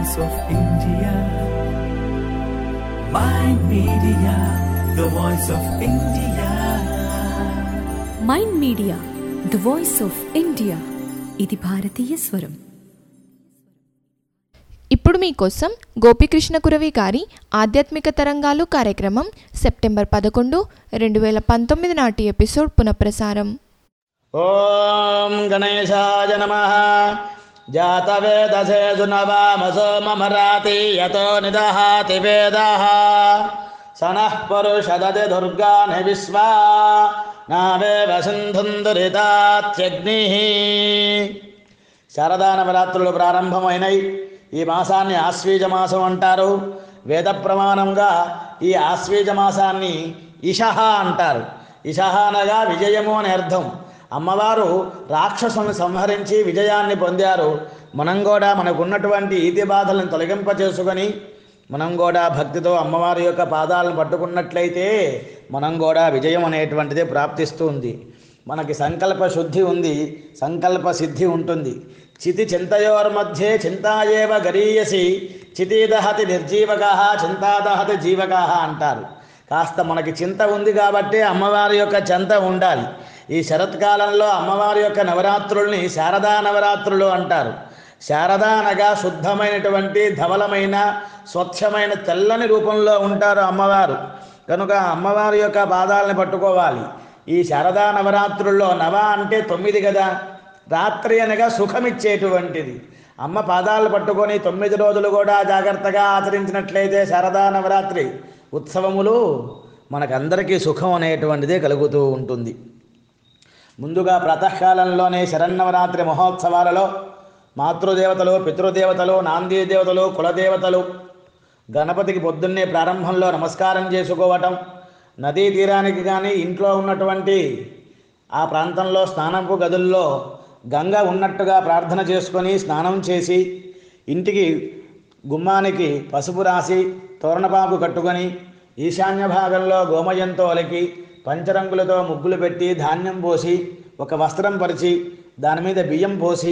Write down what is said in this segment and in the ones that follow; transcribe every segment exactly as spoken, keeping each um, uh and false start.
voice of India. Mind Media, the voice of India. Mind media the voice of India. ఇది భారతీయ స్వరం. ఇప్పుడు మీకోసం గోపీకృష్ణ కురవి గారి ఆధ్యాత్మిక తరంగాలు కార్యక్రమం సెప్టెంబర్ పదకొండు రెండు వేల పంతొమ్మిది నాటి ఎపిసోడ్ పునఃప్రసారం. ఓం గణేశాయ నమః. జాతవేదసే సునవామసో మమరాతి యతో నిదహాతి వేదః సనః పురుషదతి దుర్గాని విశ్వా నావేవ సింధుం దురితాత్యగ్నిః. శారదా నవరాత్రులు ప్రారంభమైనవి. ఈ మాసాన్ని ఆశ్వీజ మాసం అంటారు. వేద ప్రమాణంగా ఈ ఆశ్వీజ మాసాన్ని ఇషహ అంటారు. ఇషహ అనగా విజయము అని అర్థం. అమ్మవారు రాక్షసులను సంహరించి విజయాన్ని పొందారు. మనం కూడా మనకున్నటువంటి ఈతి బాధలను తొలగింప చేసుకొని మనం కూడా భక్తితో అమ్మవారి యొక్క పాదాలను పట్టుకున్నట్లయితే మనం కూడా విజయం అనేటువంటిది ప్రాప్తిస్తుంది. మనకి సంకల్ప శుద్ధి ఉంది, సంకల్ప సిద్ధి ఉంటుంది. చితి చింతయోర్మధ్యే చింతాయేవ గరీయసి చితీదహతి నిర్జీవక చింతాదహతి జీవక అంటారు. కాస్త మనకి చింత ఉంది కాబట్టి అమ్మవారి యొక్క చింత ఉండాలి. ఈ శరత్కాలంలో అమ్మవారి యొక్క నవరాత్రుల్ని శారదా నవరాత్రులు అంటారు. శారద అనగా శుద్ధమైనటువంటి ధవలమైన స్వచ్ఛమైన తెల్లని రూపంలో ఉంటారు అమ్మవారు. కనుక అమ్మవారి యొక్క పాదాలను పట్టుకోవాలి. ఈ శారదా నవరాత్రుల్లో నవ అంటే తొమ్మిది కదా, రాత్రి అనగా సుఖమిచ్చేటువంటిది. అమ్మ పాదాలు పట్టుకొని తొమ్మిది రోజులు కూడా జాగ్రత్తగా ఆచరించినట్లయితే శారదా నవరాత్రి ఉత్సవములు మనకందరికీ సుఖం అనేటువంటిదే కలుగుతూ ఉంటుంది. ముందుగా ప్రాతకాలంలోనే శరన్నవరాత్రి మహోత్సవాలలో మాతృదేవతలు, పితృదేవతలు, నాందీ దేవతలు, కులదేవతలు గణపతికి పొద్దున్నే ప్రారంభంలో నమస్కారం చేసుకోవటం, నదీ తీరానికి కానీ ఇంట్లో ఉన్నటువంటి ఆ ప్రాంతంలో స్నానపు గదుల్లో గంగ ఉన్నట్టుగా ప్రార్థన చేసుకొని స్నానం చేసి ఇంటికి గుమ్మానికి పసుపు రాసి తోరణపాకు కట్టుకొని ఈశాన్య భాగంలో గోమయంతో అలికి పంచరంగులతో ముగ్గులు పెట్టి ధాన్యం పోసి ఒక వస్త్రం పరిచి దాని మీద బియ్యం పోసి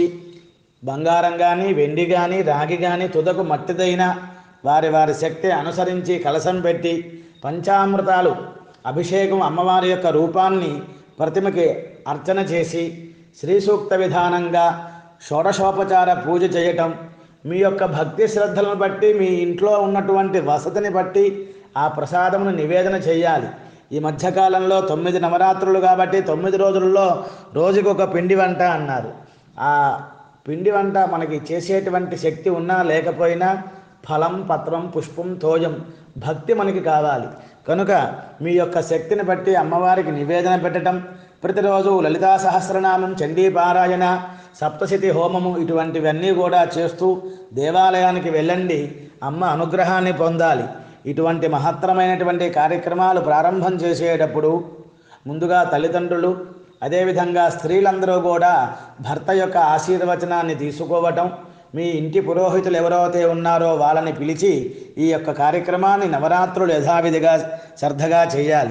బంగారం కానీ వెండి కానీ రాగి కానీ తుదకు మట్టిదైన వారి వారి శక్తి అనుసరించి కలశం పెట్టి పంచామృతాలు అభిషేకం అమ్మవారి యొక్క రూపాన్ని ప్రతిమకి అర్చన చేసి శ్రీ సూక్త విధానంగా షోడశోపచార పూజ చేయటం, మీ యొక్క భక్తి శ్రద్ధలను బట్టి మీ ఇంట్లో ఉన్నటువంటి వసతిని బట్టి ఆ ప్రసాదమును నివేదన చేయాలి. ఈ మధ్యకాలంలో తొమ్మిది నవరాత్రులు కాబట్టి తొమ్మిది రోజుల్లో రోజుకి ఒక పిండి వంట అన్నారు. ఆ పిండి వంట మనకి చేసేటువంటి శక్తి ఉన్నా లేకపోయినా ఫలం, పత్రం, పుష్పం, తోయం భక్తి మనకి కావాలి. కనుక మీ యొక్క శక్తిని బట్టి అమ్మవారికి నివేదన పెట్టడం, ప్రతిరోజు లలితా సహస్రనామం, చండీపారాయణ, సప్తశతి హోమము ఇటువంటివన్నీ కూడా చేస్తూ దేవాలయానికి వెళ్ళండి, అమ్మ అనుగ్రహాన్ని పొందాలి. ఇటువంటి మహత్తరమైనటువంటి కార్యక్రమాలు ప్రారంభం చేసేటప్పుడు ముందుగా తల్లిదండ్రులు అదేవిధంగా స్త్రీలందరూ కూడా భర్త యొక్క ఆశీర్వచనాన్ని తీసుకోవటం, మీ ఇంటి పురోహితులు ఎవరైతే ఉన్నారో వాళ్ళని పిలిచి ఈ యొక్క కార్యక్రమాన్ని నవరాత్రులు యథావిధిగా శ్రద్ధగా చేయాలి.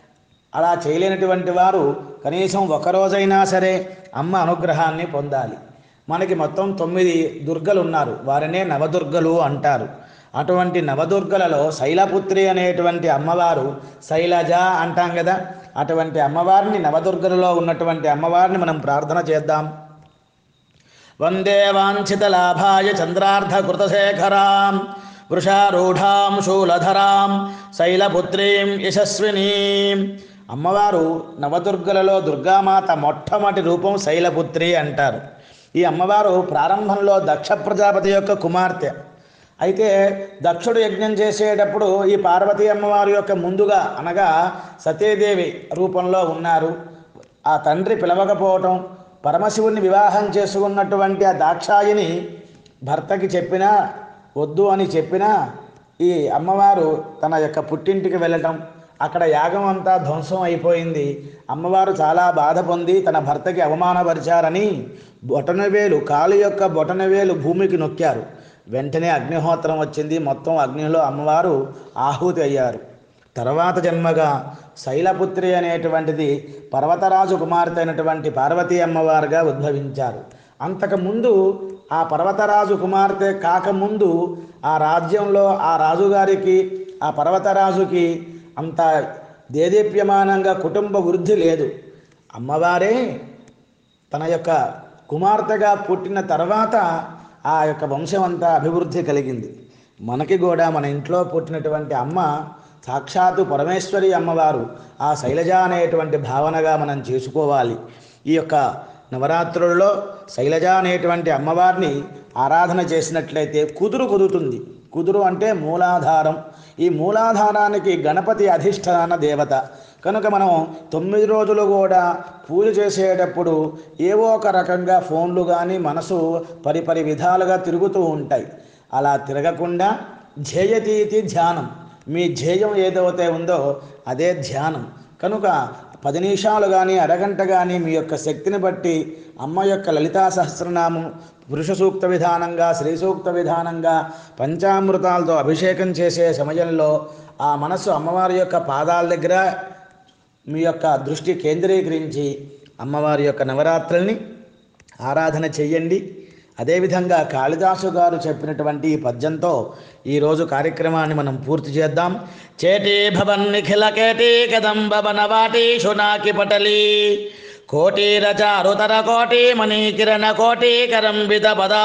అలా చేయలేనటువంటి వారు కనీసం ఒకరోజైనా సరే అమ్మ అనుగ్రహాన్ని పొందాలి. మనకి మొత్తం తొమ్మిది దుర్గలు ఉన్నారు, వారినే నవదుర్గలు అంటారు. అటువంటి నవదుర్గలలో శైలపుత్రి అనేటువంటి అమ్మవారు, శైలజ అంటాం కదా, అటువంటి అమ్మవారిని నవదుర్గలలో ఉన్నటువంటి అమ్మవారిని మనం ప్రార్థన చేద్దాం. వందే వాంఛిత లాభాయ చంద్రార్ధ కృతశేఖరాం వృషారూఢాం శూలధరాం శైలపుత్రీం యశస్వినీం. అమ్మవారు నవదుర్గలలో దుర్గామాత మొట్టమొదటి రూపం శైలపుత్రి అంటారు. ఈ అమ్మవారు ప్రారంభంలో దక్ష ప్రజాపతి యొక్క కుమార్తె. అయితే దక్షుడు యజ్ఞం చేసేటప్పుడు ఈ పార్వతీ అమ్మవారి యొక్క ముందుగా అనగా సతీదేవి రూపంలో ఉన్నారు. ఆ తండ్రి పిలవకపోవటం, పరమశివుని వివాహం చేసుకున్నటువంటి ఆ దాక్షాయిని భర్తకి చెప్పినా వద్దు అని చెప్పినా ఈ అమ్మవారు తన యొక్క పుట్టింటికి వెళ్ళటం, అక్కడ యాగం అంతా ధ్వంసం అయిపోయింది. అమ్మవారు చాలా బాధ పొంది తన భర్తకి అవమానపరిచారని బొటనవేలు కాలు యొక్క బొటనవేలు భూమికి నొక్కారు. వెంటనే అగ్నిహోత్రం వచ్చింది, మొత్తం అగ్నిలో అమ్మవారు ఆహుతి అయ్యారు. తర్వాత జన్మగా శైలపుత్రి అనేటువంటిది పర్వతరాజు కుమార్తె అయినటువంటి పార్వతీ అమ్మవారుగా ఉద్భవించారు. అంతకుముందు ఆ పర్వతరాజు కుమార్తె కాకముందు ఆ రాజ్యంలో ఆ రాజుగారికి ఆ పర్వతరాజుకి అంత దేదీప్యమానంగా కుటుంబ వృద్ధి లేదు. అమ్మవారే తన యొక్క కుమార్తెగా పుట్టిన తర్వాత ఆ యొక్క వంశం అంతా అభివృద్ధి కలిగింది. మనకి కూడా మన ఇంట్లో పుట్టినటువంటి అమ్మ సాక్షాత్తు పరమేశ్వరి అమ్మవారు, ఆ శైలజ అనేటువంటి భావనగా మనం చేసుకోవాలి. ఈ యొక్క నవరాత్రుల్లో శైలజ అనేటువంటి అమ్మవారిని ఆరాధన చేసినట్లయితే కుదురు కుదురుతుంది. కుదురు అంటే మూలాధారం. ఈ మూలాధారానికి గణపతి అధిష్టాన దేవత కనుక మనం తొమ్మిది రోజులు కూడా పూజ చేసేటప్పుడు ఏవో ఒక రకంగా ఫోన్లు కానీ మనసు పరిపరి విధాలుగా తిరుగుతూ ఉంటాయి. అలా తిరగకుండా ధ్యేయతీతి ధ్యానం, మీ ధ్యేయం ఏదైతే ఉందో అదే ధ్యానం. కనుక పది నిమిషాలు కానీ అరగంట కానీ మీ యొక్క శక్తిని బట్టి అమ్మ యొక్క లలితా సహస్రనామం పురుష సూక్త విధానంగా, శ్రీ సూక్త విధానంగా పంచామృతాలతో అభిషేకం చేసే సమయంలో ఆ మనసు అమ్మవారి యొక్క పాదాల దగ్గర మీ యొక్క దృష్టి కేంద్రీకరించి అమ్మవారి యొక్క నవరాత్రుల్ని ఆరాధన చెయ్యండి. అదేవిధంగా కాళిదాసు గారు చెప్పినటువంటి ఈ పద్యంతో ఈరోజు కార్యక్రమాన్ని మనం పూర్తి చేద్దాం. చేటీ భవన్ నిఖిల కేటీ కదంబ వనవాటి శునాకి పటలి కోటీరచారుతర కోటి మణి కిరణ కోటి కరంబిత పదా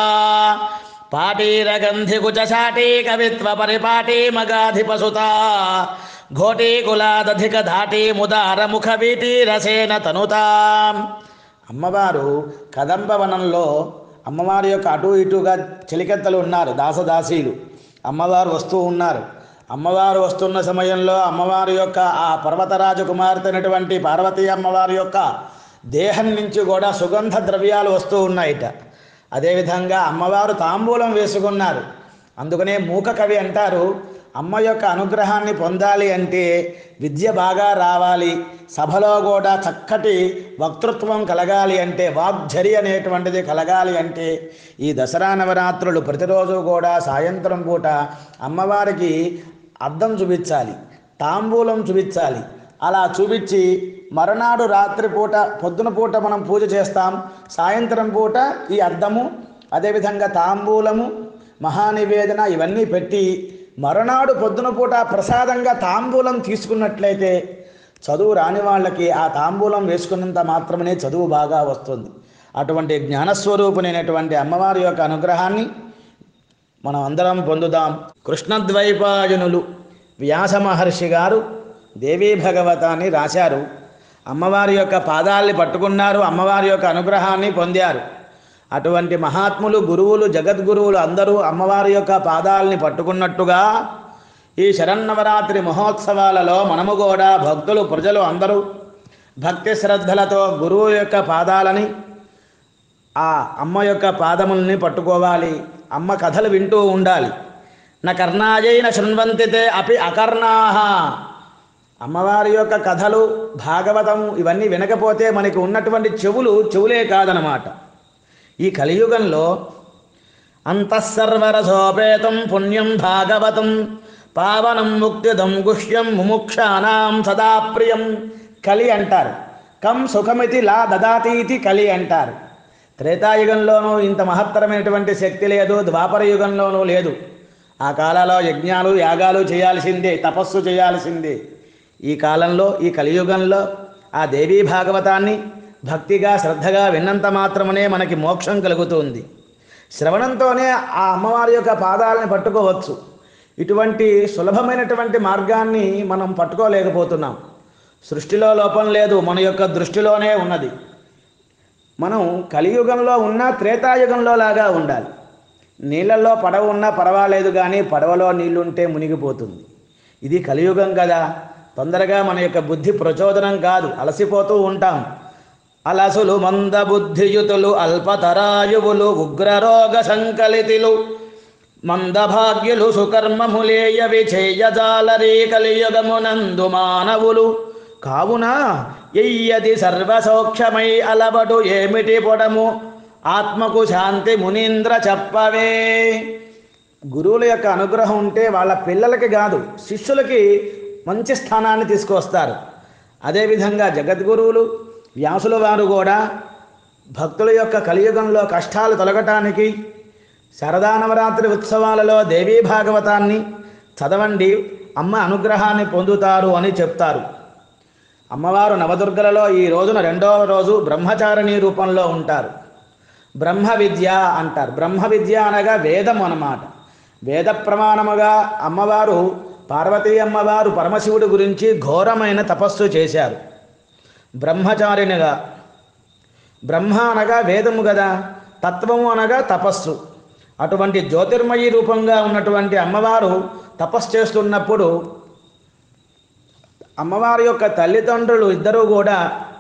పాటీరగంధి కుచాటి కవిత్వ పరిపాటి మగాధిపసుత ఘోటి కులాదధిక ధాటి ముదార ముఖ వీటి రసేన తనుతా. అమ్మవారు కదంబవనంలో అమ్మవారి యొక్క అటు ఇటుగా చెలికెత్తలు ఉన్నారు, దాసదాసీలు. అమ్మవారు వస్తూ ఉన్నారు. అమ్మవారు వస్తున్న సమయంలో అమ్మవారి యొక్క ఆ పర్వతరాజు కుమార్తె అయినటువంటి పార్వతీ అమ్మవారి యొక్క దేహం నుంచి కూడా సుగంధ ద్రవ్యాలు వస్తూ ఉన్నాయిట. అదేవిధంగా అమ్మవారు తాంబూలం వేసుకున్నారు. అందుకనే మూక కవి అంటారు, అమ్మ యొక్క అనుగ్రహాన్ని పొందాలి అంటే విద్య బాగా రావాలి, సభలో కూడా చక్కటి వక్తృత్వం కలగాలి అంటే, వాగ్ఝరి అనేటువంటిది కలగాలి అంటే ఈ దసరా నవరాత్రులు ప్రతిరోజు కూడా సాయంత్రం పూట అమ్మవారికి అద్దం చూపించాలి, తాంబూలం చూపించాలి. అలా చూపించి మరునాడు రాత్రి పూట పొద్దున పూట మనం పూజ చేస్తాం, సాయంత్రం పూట ఈ అద్దము అదేవిధంగా తాంబూలము మహానివేదన ఇవన్నీ పెట్టి మరునాడు పొద్దున పూట ప్రసాదంగా తాంబూలం తీసుకున్నట్లయితే చదువు రాని వాళ్ళకి ఆ తాంబూలం వేసుకున్నంత మాత్రమే చదువు బాగా వస్తుంది. అటువంటి జ్ఞానస్వరూపునైనటువంటి అమ్మవారి యొక్క అనుగ్రహాన్ని మనం అందరం పొందుదాం. కృష్ణద్వైపాయనులు వ్యాస మహర్షి గారు దేవీ భగవతాన్ని రాశారు. అమ్మవారి యొక్క పాదాల్ని పట్టుకున్నారు, అమ్మవారి యొక్క అనుగ్రహాన్ని పొందారు. అటువంటి మహాత్ములు, గురువులు, జగద్గురువులు అందరూ అమ్మవారి యొక్క పాదాలని పట్టుకున్నట్టుగా ఈ శరన్నవరాత్రి మహోత్సవాలలో మనము కూడా భక్తులు, ప్రజలు అందరూ భక్తి శ్రద్ధలతో గురువు యొక్క పాదాలని, ఆ అమ్మ యొక్క పాదముల్ని పట్టుకోవాలి. అమ్మ కథలు వింటూ ఉండాలి. న కర్ణాయైన శృణ్వంతితే అపి అకర్ణాహ. అమ్మవారి యొక్క కథలు, భాగవతము ఇవన్నీ వినకపోతే మనకి ఉన్నటువంటి చెవులు చెవులే కాదనమాట. ఈ కలియుగంలో అంతఃసర్వరసోపేతం పుణ్యం భాగవతం పావనం ముక్తిదం గుహ్యం ముముక్షానాం సదా ప్రియం కలి అంటారు. కం సుఖమితి లా దదాతీతి కలి అంటారు. త్రేతాయుగంలోనూ ఇంత మహత్తరమైనటువంటి శక్తి లేదు, ద్వాపర యుగంలోనూ లేదు. ఆ కాలంలో యజ్ఞాలు యాగాలు చేయాల్సిందే, తపస్సు చేయాల్సిందే. ఈ కాలంలో ఈ కలియుగంలో ఆ దేవీ భాగవతాన్ని భక్తిగా శ్రద్ధగా విన్నంత మాత్రమే మనకి మోక్షం కలుగుతుంది. శ్రవణంతోనే ఆ అమ్మవారి యొక్క పాదాలను పట్టుకోవచ్చు. ఇటువంటి సులభమైనటువంటి మార్గాన్ని మనం పట్టుకోలేకపోతున్నాం. సృష్టిలో లోపం లేదు, మన యొక్క దృష్టిలోనే ఉన్నది. మనం కలియుగంలో ఉన్న త్రేతాయుగంలో లాగా ఉండాలి. నీళ్ళల్లో పడవ ఉన్నా పర్వాలేదు, కానీ పడవలో నీళ్లుంటే మునిగిపోతుంది. ఇది కలియుగం కదా. తొందరగా మన యొక్క బుద్ధి ప్రచోదనం కాదు, అలసిపోతూ ఉంటాం. అలసులు మందబుద్ధియుతులు అల్పతరాయువులు ఉగ్రరోగ సంకలితులు మందభాగ్యులు సుకర్మములేయ విచేయజాలరీ కలియుగమునందు మానవులు కావున ఎయ్యది సర్వసౌఖ్యమై అలబడు ఏమిటి పొడము ఆత్మకు శాంతి మునీంద్ర చెప్పవే. గురువుల యొక్క అనుగ్రహం ఉంటే వాళ్ళ పిల్లలకి కాదు, శిష్యులకి మంచి స్థానాన్ని తీసుకొస్తారు. అదేవిధంగా జగద్గురువులు వ్యాసుల వారు కూడా భక్తుల యొక్క కలియుగంలో కష్టాలు తొలగటానికి శరదానవరాత్రి ఉత్సవాలలో దేవీ భాగవతాన్ని చదవండి, అమ్మ అనుగ్రహాన్ని పొందుతారు అని చెప్తారు. అమ్మవారు నవదుర్గలలో ఈ రోజున రెండవ రోజు బ్రహ్మచారిణి రూపంలో ఉంటారు. బ్రహ్మ విద్య అంటారు. బ్రహ్మ విద్య అనగా వేదం అన్నమాట. వేద ప్రమాణముగా అమ్మవారు పార్వతీ అమ్మవారు పరమశివుడి గురించి ఘోరమైన తపస్సు చేశారు. బ్రహ్మచారిణిగా, బ్రహ్మ అనగా వేదము కదా, తత్వము అనగా తపస్సు. అటువంటి జ్యోతిర్మయి రూపంగా ఉన్నటువంటి అమ్మవారు తపస్సు చేస్తున్నప్పుడు అమ్మవారి యొక్క తల్లిదండ్రులు ఇద్దరూ కూడా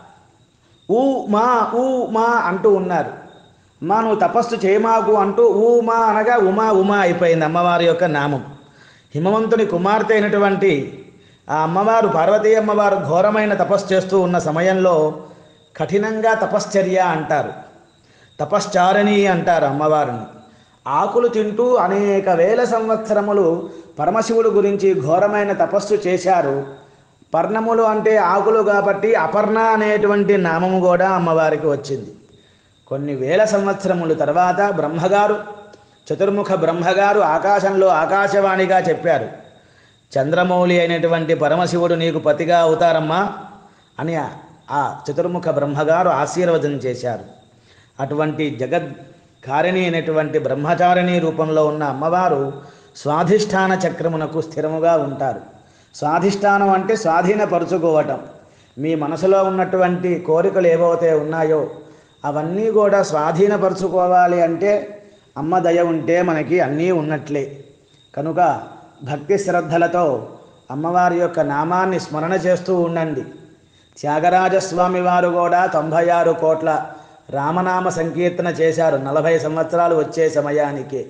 ఊ మా ఊ మా అంటూ ఉన్నారు. అమ్మా నువ్వు తపస్సు చేయమాకు అంటూ ఊ మా అనగా ఉమా ఉమా అయిపోయింది అమ్మవారి యొక్క నామం. హిమవంతుని కుమార్తె అయినటువంటి ఆ అమ్మవారు పార్వతీ అమ్మవారు ఘోరమైన తపస్సు చేస్తూ ఉన్న సమయంలో కఠినంగా తపశ్చర్య అంటారు, తపశ్చారిణి అంటారు అమ్మవారిని. ఆకులు తింటూ అనేక వేల సంవత్సరములు పరమశివుడు గురించి ఘోరమైన తపస్సు చేశారు. పర్ణములు అంటే ఆకులు కాబట్టి అపర్ణ అనేటువంటి నామము కూడా అమ్మవారికి వచ్చింది. కొన్ని వేల సంవత్సరముల తర్వాత బ్రహ్మగారు, చతుర్ముఖ బ్రహ్మగారు ఆకాశంలో ఆకాశవాణిగా చెప్పారు, చంద్రమౌళి అయినటువంటి పరమశివుడు నీకు పతిగా అవుతారమ్మా అని ఆ చతుర్ముఖ బ్రహ్మగారు ఆశీర్వదం చేశారు. అటువంటి జగద్కారిణి అయినటువంటి బ్రహ్మచారిణి రూపంలో ఉన్న అమ్మవారు స్వాధిష్టాన చక్రమునకు స్థిరముగా ఉంటారు. స్వాధిష్టానం అంటే స్వాధీనపరుచుకోవటం. మీ మనసులో ఉన్నటువంటి కోరికలు ఏవైతే ఉన్నాయో అవన్నీ కూడా స్వాధీనపరుచుకోవాలి అంటే అమ్మ దయ ఉంటే మనకి అన్నీ ఉన్నట్లే. కనుక భక్తి శ్రద్ధలతో అమ్మవారి యొక్క నామాన్ని స్మరణ చేస్తూ ఉండండి. త్యాగరాజస్వామి వారు కూడా తొంభై ఆరు కోట్ల రామనామ సంకీర్తన చేశారు నలభై సంవత్సరాలు వచ్చే సమయానికి.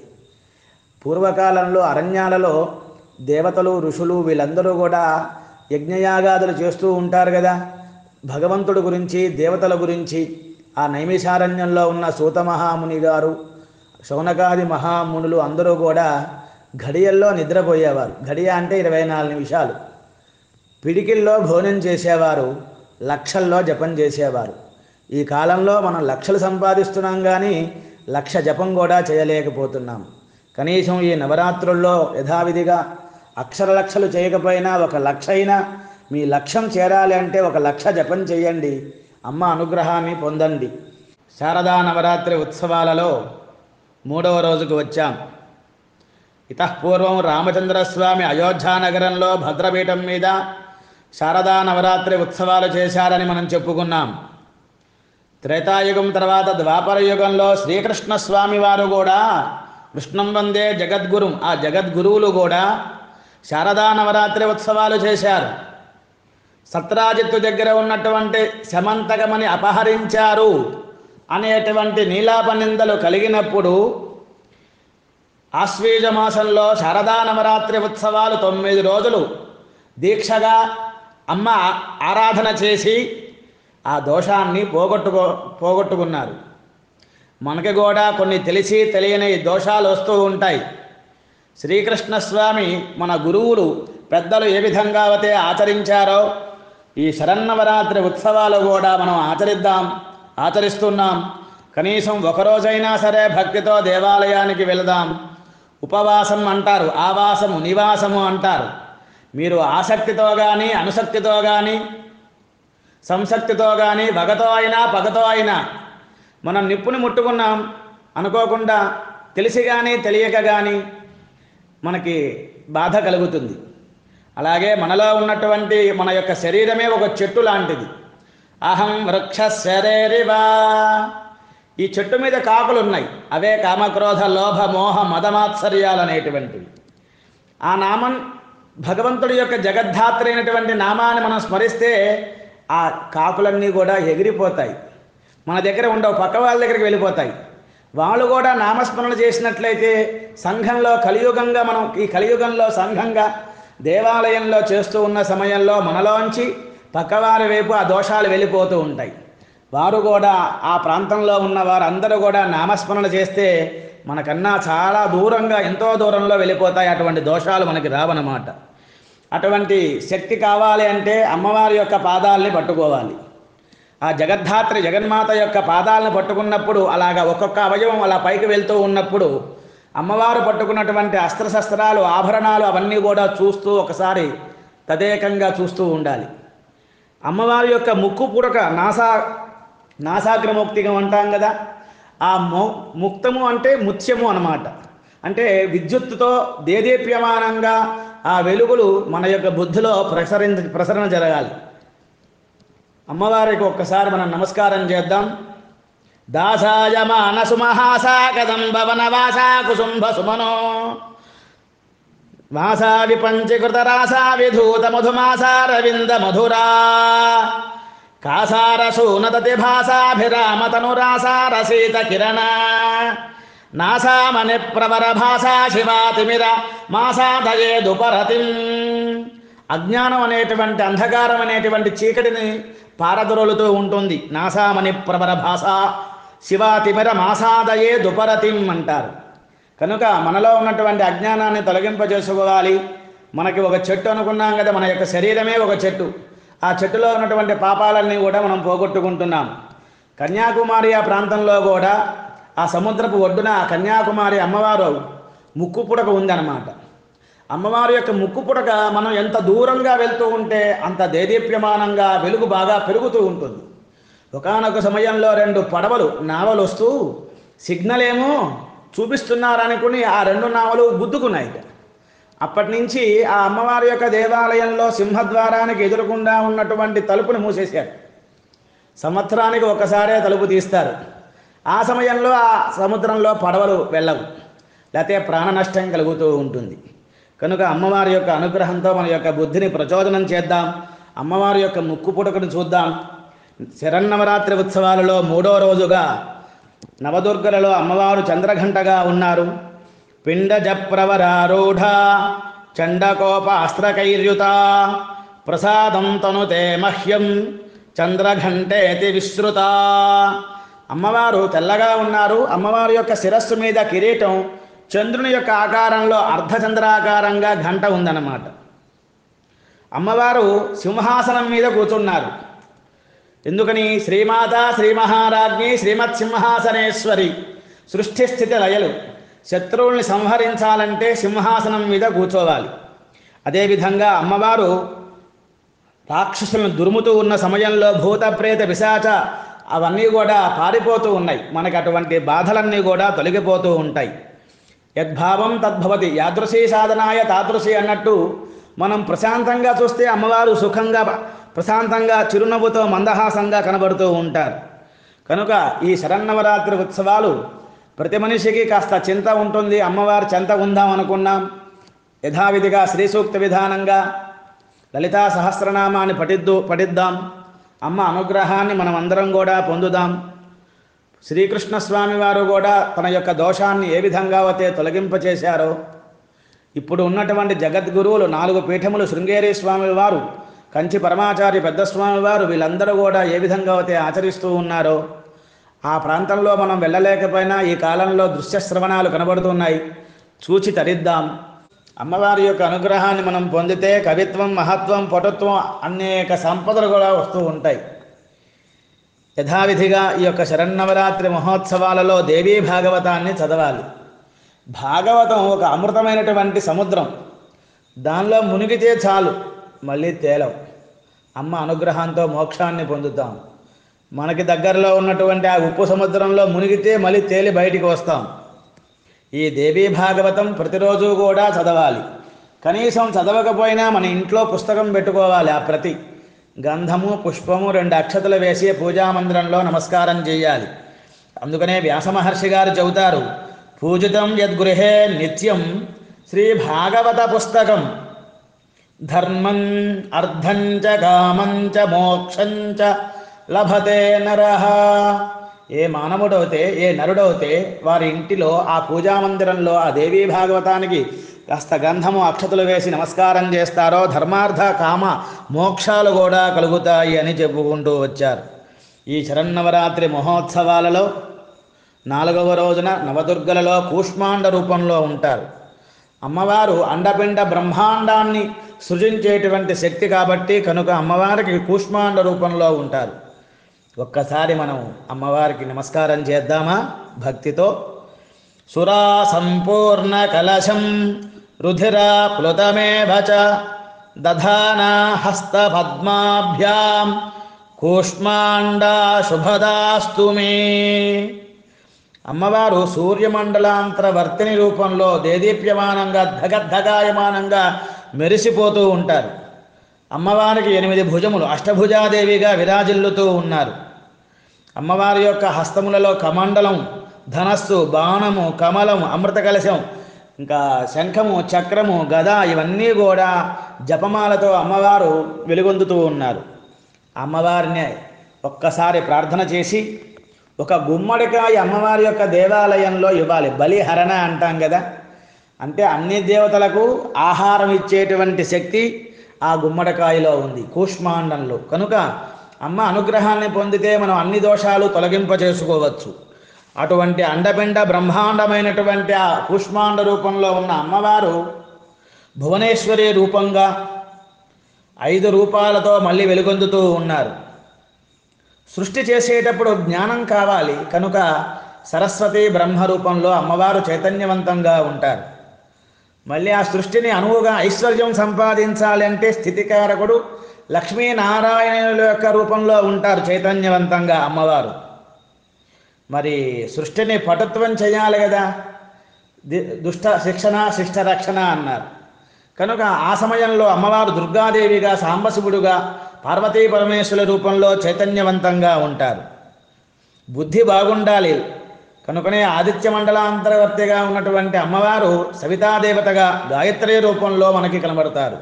పూర్వకాలంలో అరణ్యాలలో దేవతలు, ఋషులు వీళ్ళందరూ కూడా యజ్ఞయాగాదులు చేస్తూ ఉంటారు కదా, భగవంతుడి గురించి, దేవతల గురించి. ఆ నైమిషారణ్యంలో ఉన్న సూత మహాముని గారు, శౌనకాది మహామునులు అందరూ కూడా ఘడియల్లో నిద్రపోయేవారు. ఘడియ అంటే ఇరవై నాలుగు నిమిషాలు. పిడికిల్లో భోజనం చేసేవారు, లక్షల్లో జపం చేసేవారు. ఈ కాలంలో మనం లక్షలు సంపాదిస్తున్నాం కానీ లక్ష జపం కూడా చేయలేకపోతున్నాం. కనీసం ఈ నవరాత్రుల్లో యథావిధిగా అక్షర లక్షలు చేయకపోయినా ఒక లక్ష అయినా మీ లక్ష్యం చేరాలి అంటే ఒక లక్ష జపం చేయండి, అమ్మ అనుగ్రహాన్ని పొందండి. శారదా నవరాత్రి ఉత్సవాలలో మూడవ రోజుకు వచ్చాం. ఇతఃపూర్వం రామచంద్రస్వామి అయోధ్యానగరంలో భద్రపీఠం మీద శారదా నవరాత్రి ఉత్సవాలు చేశారని మనం చెప్పుకున్నాం. త్రేతాయుగం తర్వాత ద్వాపర యుగంలో శ్రీకృష్ణస్వామి వారు కూడా కృష్ణం వందే జగద్గురు, ఆ జగద్గురువులు కూడా శారదా నవరాత్రి ఉత్సవాలు చేశారు. సత్రాజిత్తు దగ్గర ఉన్నటువంటి శమంతకమని అపహరించారు అనేటువంటి నీలాపనిందలు కలిగినప్పుడు ఆశ్వీజ మాసంలో శారదా నవరాత్రి ఉత్సవాలు తొమ్మిది రోజులు దీక్షగా అమ్మ ఆరాధన చేసి ఆ దోషాన్ని పోగొట్టుకో పోగొట్టుకున్నారు. మనకి కూడా కొన్ని తెలిసి తెలియని దోషాలు వస్తూ ఉంటాయి. శ్రీకృష్ణస్వామి మన గురువులు పెద్దలు ఏ విధంగా అయితే ఆచరించారో ఈ శరన్నవరాత్రి ఉత్సవాలు కూడా మనం ఆచరిద్దాం, ఆచరిస్తున్నాం. కనీసం ఒకరోజైనా సరే భక్తితో దేవాలయానికి వెళదాం. ఉపవాసం అంటారు, ఆవాసము నివాసము అంటారు. మీరు ఆసక్తితో కానీ అనుసక్తితో కానీ సంసక్తితో కానీ వగతో అయినా పగతో అయినా మనం నిప్పుని ముట్టుకున్నాం అనుకోకుండా తెలిసి కానీ తెలియక కానీ మనకి బాధ కలుగుతుంది. అలాగే మనలో ఉన్నటువంటి మన యొక్క శరీరమే ఒక చెట్టు లాంటిది. అహం వృక్ష శరీరివా, ఈ చెట్టు మీద కాకులు ఉన్నాయి, అవే కామక్రోధ లోభ మోహ మదమాత్సర్యాలు అనేటువంటివి. ఆ నామం భగవంతుడి యొక్క జగద్ధాత్రి అయినటువంటి నామాన్ని మనం స్మరిస్తే ఆ కాకులన్నీ కూడా ఎగిరిపోతాయి, మన దగ్గర ఉండవు, పక్క వాళ్ళ దగ్గరికి వెళ్ళిపోతాయి. వాళ్ళు కూడా నామస్మరణ చేసినట్లయితే సంఘంలో కలియుగంగా మనం ఈ కలియుగంలో సంఘంగా దేవాలయంలో చేస్తూ ఉన్న సమయంలో మనలోంచి పక్కవారి వైపు ఆ దోషాలు వెళ్ళిపోతూ ఉంటాయి. వారు కూడా ఆ ప్రాంతంలో ఉన్న వారందరూ కూడా నామస్మరణ చేస్తే మనకన్నా చాలా దూరంగా ఎంతో దూరంలో వెళ్ళిపోతాయి. అటువంటి దోషాలు మనకి రావన్నమాట. అటువంటి శక్తి కావాలి అంటే అమ్మవారి యొక్క పాదాలని పట్టుకోవాలి. ఆ జగద్ధాత్రి జగన్మాత యొక్క పాదాలను పట్టుకున్నప్పుడు అలాగా ఒక్కొక్క అవయవం అలా పైకి వెళ్తూ ఉన్నప్పుడు అమ్మవారు పట్టుకున్నటువంటి అస్త్రశస్త్రాలు ఆభరణాలు అవన్నీ కూడా చూస్తూ ఒకసారి తదేకంగా చూస్తూ ఉండాలి. అమ్మవారి యొక్క ముక్కు పుడక నాసా నాసాగ్రముక్తిగా అంటాం కదా, ఆ మో ముక్తము అంటే ముత్యము అన్నమాట. అంటే విద్యుత్తుతో దేదీప్యమానంగా ఆ వెలుగులు మన యొక్క బుద్ధిలో ప్రసరించ ప్రసరణ జరగాలి. అమ్మవారికి ఒక్కసారి మనం నమస్కారం చేద్దాం. దాసాయ మానసు మహాసా కదంబ వనవాసా కుసుంభ సుమనో వాసా విపంచీకృత రాసా విధూత మధుమాసా రవింద మధురా కాసారసూనతతి భాసాభిరామ తనురాసా రసీత కిరణ నాసామణి ప్రవర భాసా శివాతిమిర మాసాదయే దుపరతిం. అజ్ఞానం అనేటువంటి అంధకారం అనేటువంటి చీకటిని పారదొరులుతూ ఉంటుంది. నాసామణి ప్రవర భాష శివాతిమిర మాసాదయే దుపరతిం అంటారు. కనుక మనలో ఉన్నటువంటి అజ్ఞానాన్ని తొలగింపజేసుకోవాలి. మనకి ఒక చెట్టు అనుకున్నాం కదా, మన యొక్క శరీరమే ఒక చెట్టు. ఆ చెట్టులో ఉన్నటువంటి పాపాలన్నీ కూడా మనం పోగొట్టుకుంటున్నాం. కన్యాకుమారి ఆ ప్రాంతంలో కూడా ఆ సముద్రపు ఒడ్డున కన్యాకుమారి అమ్మవారు ముక్కు పుడక ఉందన్నమాట. అమ్మవారి యొక్క ముక్కు పుడక మనం ఎంత దూరంగా వెళ్తూ ఉంటే అంత దేదీప్యమానంగా వెలుగు బాగా పెరుగుతూ ఉంటుంది. ఒకానొక సమయంలో రెండు పడవలు నావలు వస్తూ సిగ్నల్ ఏమో చూపిస్తున్నారనుకుని ఆ రెండు నావలు గుద్దుకున్నాయి. అప్పటి నుంచి ఆ అమ్మవారి యొక్క దేవాలయంలో సింహద్వారానికి ఎదురుకుండా ఉన్నటువంటి తలుపుని మూసేశారు. సంవత్సరానికి ఒకసారే తలుపు తీస్తారు. ఆ సమయంలో ఆ సముద్రంలో పడవలు వెళ్ళవు, లేకపోతే ప్రాణ నష్టం కలుగుతూ ఉంటుంది. కనుక అమ్మవారి యొక్క అనుగ్రహంతో మన యొక్క బుద్ధిని ప్రచోదనం చేద్దాం. అమ్మవారి యొక్క ముక్కు పుడకను చూద్దాం. శరన్నవరాత్రి ఉత్సవాలలో మూడో రోజుగా నవదుర్గలలో అమ్మవారు చంద్రఘంటగా ఉన్నారు. పిండజప్రవరారూఢ చండకోప అస్త్రకైర్యుత ప్రసాదం తనుతే మహ్యం చంద్రఘంటేతి విశ్రుత. అమ్మవారు తెల్లగా ఉన్నారు. అమ్మవారి యొక్క శిరస్సు మీద కిరీటం చంద్రుని యొక్క ఆకారంలో అర్ధచంద్రాకారంగా ఘంట ఉందన్నమాట. అమ్మవారు సింహాసనం మీద కూర్చున్నారు. ఎందుకని? శ్రీమాత శ్రీ మహారాజ్ఞి శ్రీమత్ సింహాసనేశ్వరి. సృష్టి స్థితి లయలు. శత్రువుల్ని సంహరించాలంటే సింహాసనం మీద కూర్చోవాలి. అదేవిధంగా అమ్మవారు రాక్షసులను దురుముతూ ఉన్న సమయంలో భూత ప్రేత పిశాచ అవన్నీ కూడా పారిపోతూ ఉన్నాయి. మనకి అటువంటి బాధలన్నీ కూడా తొలగిపోతూ ఉంటాయి. యద్భావం తద్భవతి, యాదృశీ సాధనాయ తాదృశి అన్నట్టు మనం ప్రశాంతంగా చూస్తే అమ్మవారు సుఖంగా ప్రశాంతంగా చిరునవ్వుతో మందహాసంగా కనబడుతూ ఉంటారు. కనుక ఈ శరన్నవరాత్రి ఉత్సవాలు ప్రతి మనిషికి కాస్త చింత ఉంటుంది. అమ్మవారి చెంత ఉందాం అనుకున్నాం. యథావిధిగా శ్రీ సూక్త విధానంగా లలితా సహస్రనామాన్ని పఠిద్దు పఠిద్దాం. అమ్మ అనుగ్రహాన్ని మనం అందరం కూడా పొందుదాం. శ్రీకృష్ణస్వామి వారు కూడా తన యొక్క దోషాన్ని ఏ విధంగా అయితే తొలగింపచేశారో, ఇప్పుడు ఉన్నటువంటి జగద్గురువులు నాలుగు పీఠములు శృంగేరి స్వామి వారు, కంచి పరమాచార్య పెద్ద స్వామి వారు, వీళ్ళందరూ కూడా ఏ విధంగా అయితే ఆచరిస్తూ ఉన్నారో, ఆ ప్రాంతంలో మనం వెళ్ళలేకపోయినా ఈ కాలంలో దృశ్యశ్రవణాలు కనబడుతున్నాయి. చూచి తరిద్దాం. అమ్మవారి యొక్క అనుగ్రహాన్ని మనం పొందితే కవిత్వం, మహత్వం, పటుత్వం అనేక సంపదలు కూడా వస్తూ ఉంటాయి. యథావిధిగా ఈ యొక్క శరన్నవరాత్రి మహోత్సవాలలో దేవీ భాగవతాన్ని చదవాలి. భాగవతం ఒక అమృతమైనటువంటి సముద్రం. దానిలో మునిగితే చాలు, మళ్ళీ తేలం. అమ్మ అనుగ్రహంతో మోక్షాన్ని పొందుతాం. మనకి దగ్గరలో ఉన్నటువంటి ఆ ఉప్పు సముద్రంలో మునిగితే మళ్ళీ తేలి బయటికి వస్తాం. ఈ దేవీ భాగవతం ప్రతిరోజు కూడా చదవాలి. కనీసం చదవకపోయినా మన ఇంట్లో పుస్తకం పెట్టుకోవాలి. ఆ ప్రతి గంధము పుష్పము రెండు అక్షతలు వేసి పూజామందిరంలో నమస్కారం చేయాలి. అందుకనే వ్యాసమహర్షి గారు చెబుతారు, పూజితం యద్గృహే నిత్యం శ్రీ భాగవత పుస్తకం ధర్మం అర్థంచ కామంచ మోక్షంచ లభతే నరః. ఏ మానవుడవుతే ఏ నరుడవుతే వారి ఇంటిలో ఆ పూజామందిరంలో ఆ దేవీ భాగవతానికి కాస్త గంధము అక్షతలు వేసి నమస్కారం చేస్తారో ధర్మార్థ కామ మోక్షాలు కూడా కలుగుతాయి అని చెప్పుకుంటూ వచ్చారు. ఈ శరన్నవరాత్రి మహోత్సవాలలో నాలుగవ రోజున నవదుర్గలలో కూష్మాండ రూపంలో ఉంటారు. అమ్మవారు అండపిండ బ్రహ్మాండాన్ని సృజించేటువంటి శక్తి కాబట్టి కనుక అమ్మవారికి కూష్మాండ రూపంలో ఉంటారు. ఒక్కసారి మనం అమ్మవారికి నమస్కారం చేద్దామా భక్తితో. సురా సంపూర్ణ కలశం రుధిరా ప్లుతమేవ చ దధానా హస్త పద్మాభ్యాం కూష్మాండా శుభదాస్తు మే. అమ్మవారు సూర్యమండలాంతరవర్తిని రూపంలో దేదీప్యమానంగా ధగద్ధగాయమానంగా మెరిసిపోతూ ఉంటారు. అమ్మవారికి ఎనిమిది భుజములు, అష్టభుజాదేవిగా విరాజిల్లుతూ ఉన్నారు. అమ్మవారి యొక్క హస్తములలో కమండలం, ధనస్సు, బాణము, కమలం, అమృత కలశం, ఇంకా శంఖము, చక్రము, గద ఇవన్నీ కూడా జపమాలతో అమ్మవారు వెలుగొందుతూ ఉన్నారు. అమ్మవారిని ఒక్కసారి ప్రార్థన చేసి ఒక గుమ్మడికాయ అమ్మవారి యొక్క దేవాలయంలో ఇవ్వాలి. బలిహరణ అంటాం కదా, అంటే అన్ని దేవతలకు ఆహారం ఇచ్చేటువంటి శక్తి ఆ గుమ్మడికాయలో ఉంది, కూష్మాండంలో. కనుక అమ్మ అనుగ్రహాన్ని పొందితే మనం అన్ని దోషాలు తొలగింప చేసుకోవచ్చు. అటువంటి అండపిండ బ్రహ్మాండమైనటువంటి ఆ కూష్మాండ రూపంలో ఉన్న అమ్మవారు భువనేశ్వరి రూపంగా ఐదు రూపాలతో మళ్ళీ వెలుగొందుతూ ఉన్నారు. సృష్టి చేసేటప్పుడు జ్ఞానం కావాలి కనుక సరస్వతి బ్రహ్మ రూపంలో అమ్మవారు చైతన్యవంతంగా ఉంటారు. మళ్ళీ ఆ సృష్టిని అనువుగా ఐశ్వర్యం సంపాదించాలి అంటే స్థితికారకుడు లక్ష్మీనారాయణుల యొక్క రూపంలో ఉంటారు చైతన్యవంతంగా అమ్మవారు. మరి సృష్టిని పటుత్వం చేయాలి కదా, దుష్ట శిక్షణ శిష్ట రక్షణ అన్నారు. కనుక ఆ సమయంలో అమ్మవారు దుర్గాదేవిగా, సాంబశివుడుగా, పార్వతీ పరమేశ్వరుల రూపంలో చైతన్యవంతంగా ఉంటారు. బుద్ధి బాగుండాలి కనుకనే ఆదిత్య మండలాంతర్వర్తిగా ఉన్నటువంటి అమ్మవారు సవితాదేవతగా గాయత్రి రూపంలో మనకి కనబడతారు.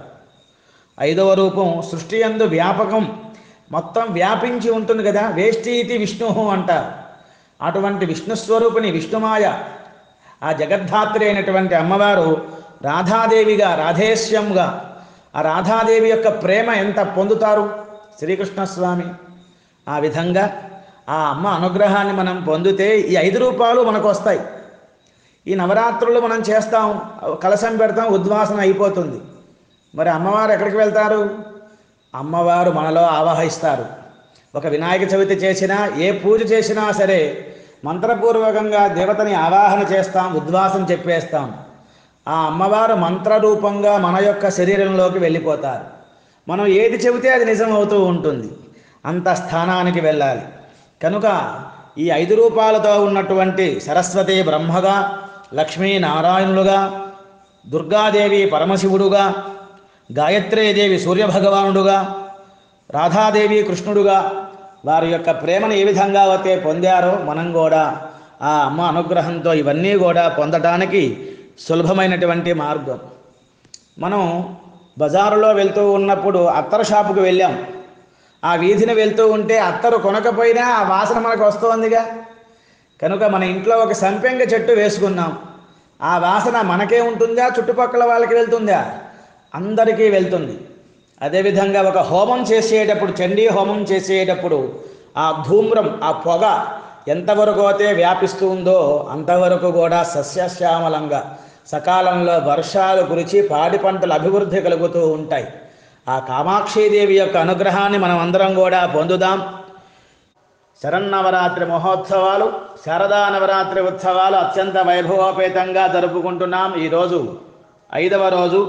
ఐదవ రూపం సృష్టి యందు వ్యాపకం, మొత్తం వ్యాపించి ఉంటుంది కదా, వేష్టీతి విష్ణు అంటారు. అటువంటి విష్ణుస్వరూపిణి విష్ణుమాయ ఆ జగద్ధాత్రి అయినటువంటి అమ్మవారు రాధాదేవిగా, రాధేశ్యంగా, ఆ రాధాదేవి యొక్క ప్రేమ ఎంత పొందుతారు శ్రీకృష్ణస్వామి. ఆ విధంగా ఆ అమ్మ అనుగ్రహాన్ని మనం పొందితే ఈ ఐదు రూపాలు మనకు వస్తాయి. ఈ నవరాత్రులు మనం చేస్తాం, కలశం పెడతాం, ఉద్వాసన అయిపోతుంది. మరి అమ్మవారు ఎక్కడికి వెళ్తారు? అమ్మవారు మనలో ఆవాహిస్తారు. ఒక వినాయక చవితి చేసినా, ఏ పూజ చేసినా సరే మంత్రపూర్వకంగా దేవతని ఆవాహన చేస్తాం, ఉద్వాసం చెప్పేస్తాం. ఆ అమ్మవారు మంత్రరూపంగా మన యొక్క శరీరంలోకి వెళ్ళిపోతారు. మనం ఏది చెబితే అది నిజం అవుతూ ఉంటుంది. అంత స్థానానికి వెళ్ళాలి. కనుక ఈ ఐదు రూపాలతో ఉన్నటువంటి సరస్వతి బ్రహ్మగా, లక్ష్మీనారాయణులుగా, దుర్గాదేవి పరమశివుడుగా, గాయత్రీదేవి సూర్యభగవానుడుగా, రాధాదేవి కృష్ణుడుగా వారి యొక్క ప్రేమను ఏ విధంగా అయితే పొందారో మనం కూడా ఆ అమ్మ అనుగ్రహంతో ఇవన్నీ కూడా పొందటానికి సులభమైనటువంటి మార్గం. మనం బజారులో వెళ్తూ ఉన్నప్పుడు అత్తరు షాపుకి వెళ్ళాం. ఆ వీధిని వెళ్తూ ఉంటే అత్తరు కొనకపోయినా ఆ వాసన మనకు వస్తుందిగా. కనుక మన ఇంట్లో ఒక సంపెంగ చెట్టు వేసుకున్నాం. ఆ వాసన మనకే ఉంటుందా, చుట్టుపక్కల వాళ్ళకి వెళ్తుందా? అందరికీ వెళ్తుంది. అదేవిధంగా ఒక హోమం చేసేటప్పుడు, చండీ హోమం చేసేటప్పుడు ఆ ధూమ్రం, ఆ పొగ ఎంతవరకు అయితే వ్యాపిస్తూ ఉందో అంతవరకు కూడా సస్యశ్యామలంగా సకాలంలో వర్షాలు కురిచి పాడి పంటల అభివృద్ధి కలుగుతూ ఉంటాయి. ఆ కామాక్షీదేవి యొక్క అనుగ్రహాన్ని మనం అందరం కూడా పొందుదాం. శరన్నవరాత్రి మహోత్సవాలు, శారదా నవరాత్రి ఉత్సవాలు అత్యంత వైభవోపేతంగా జరుపుకుంటున్నాం. ఈరోజు ఐదవ రోజు.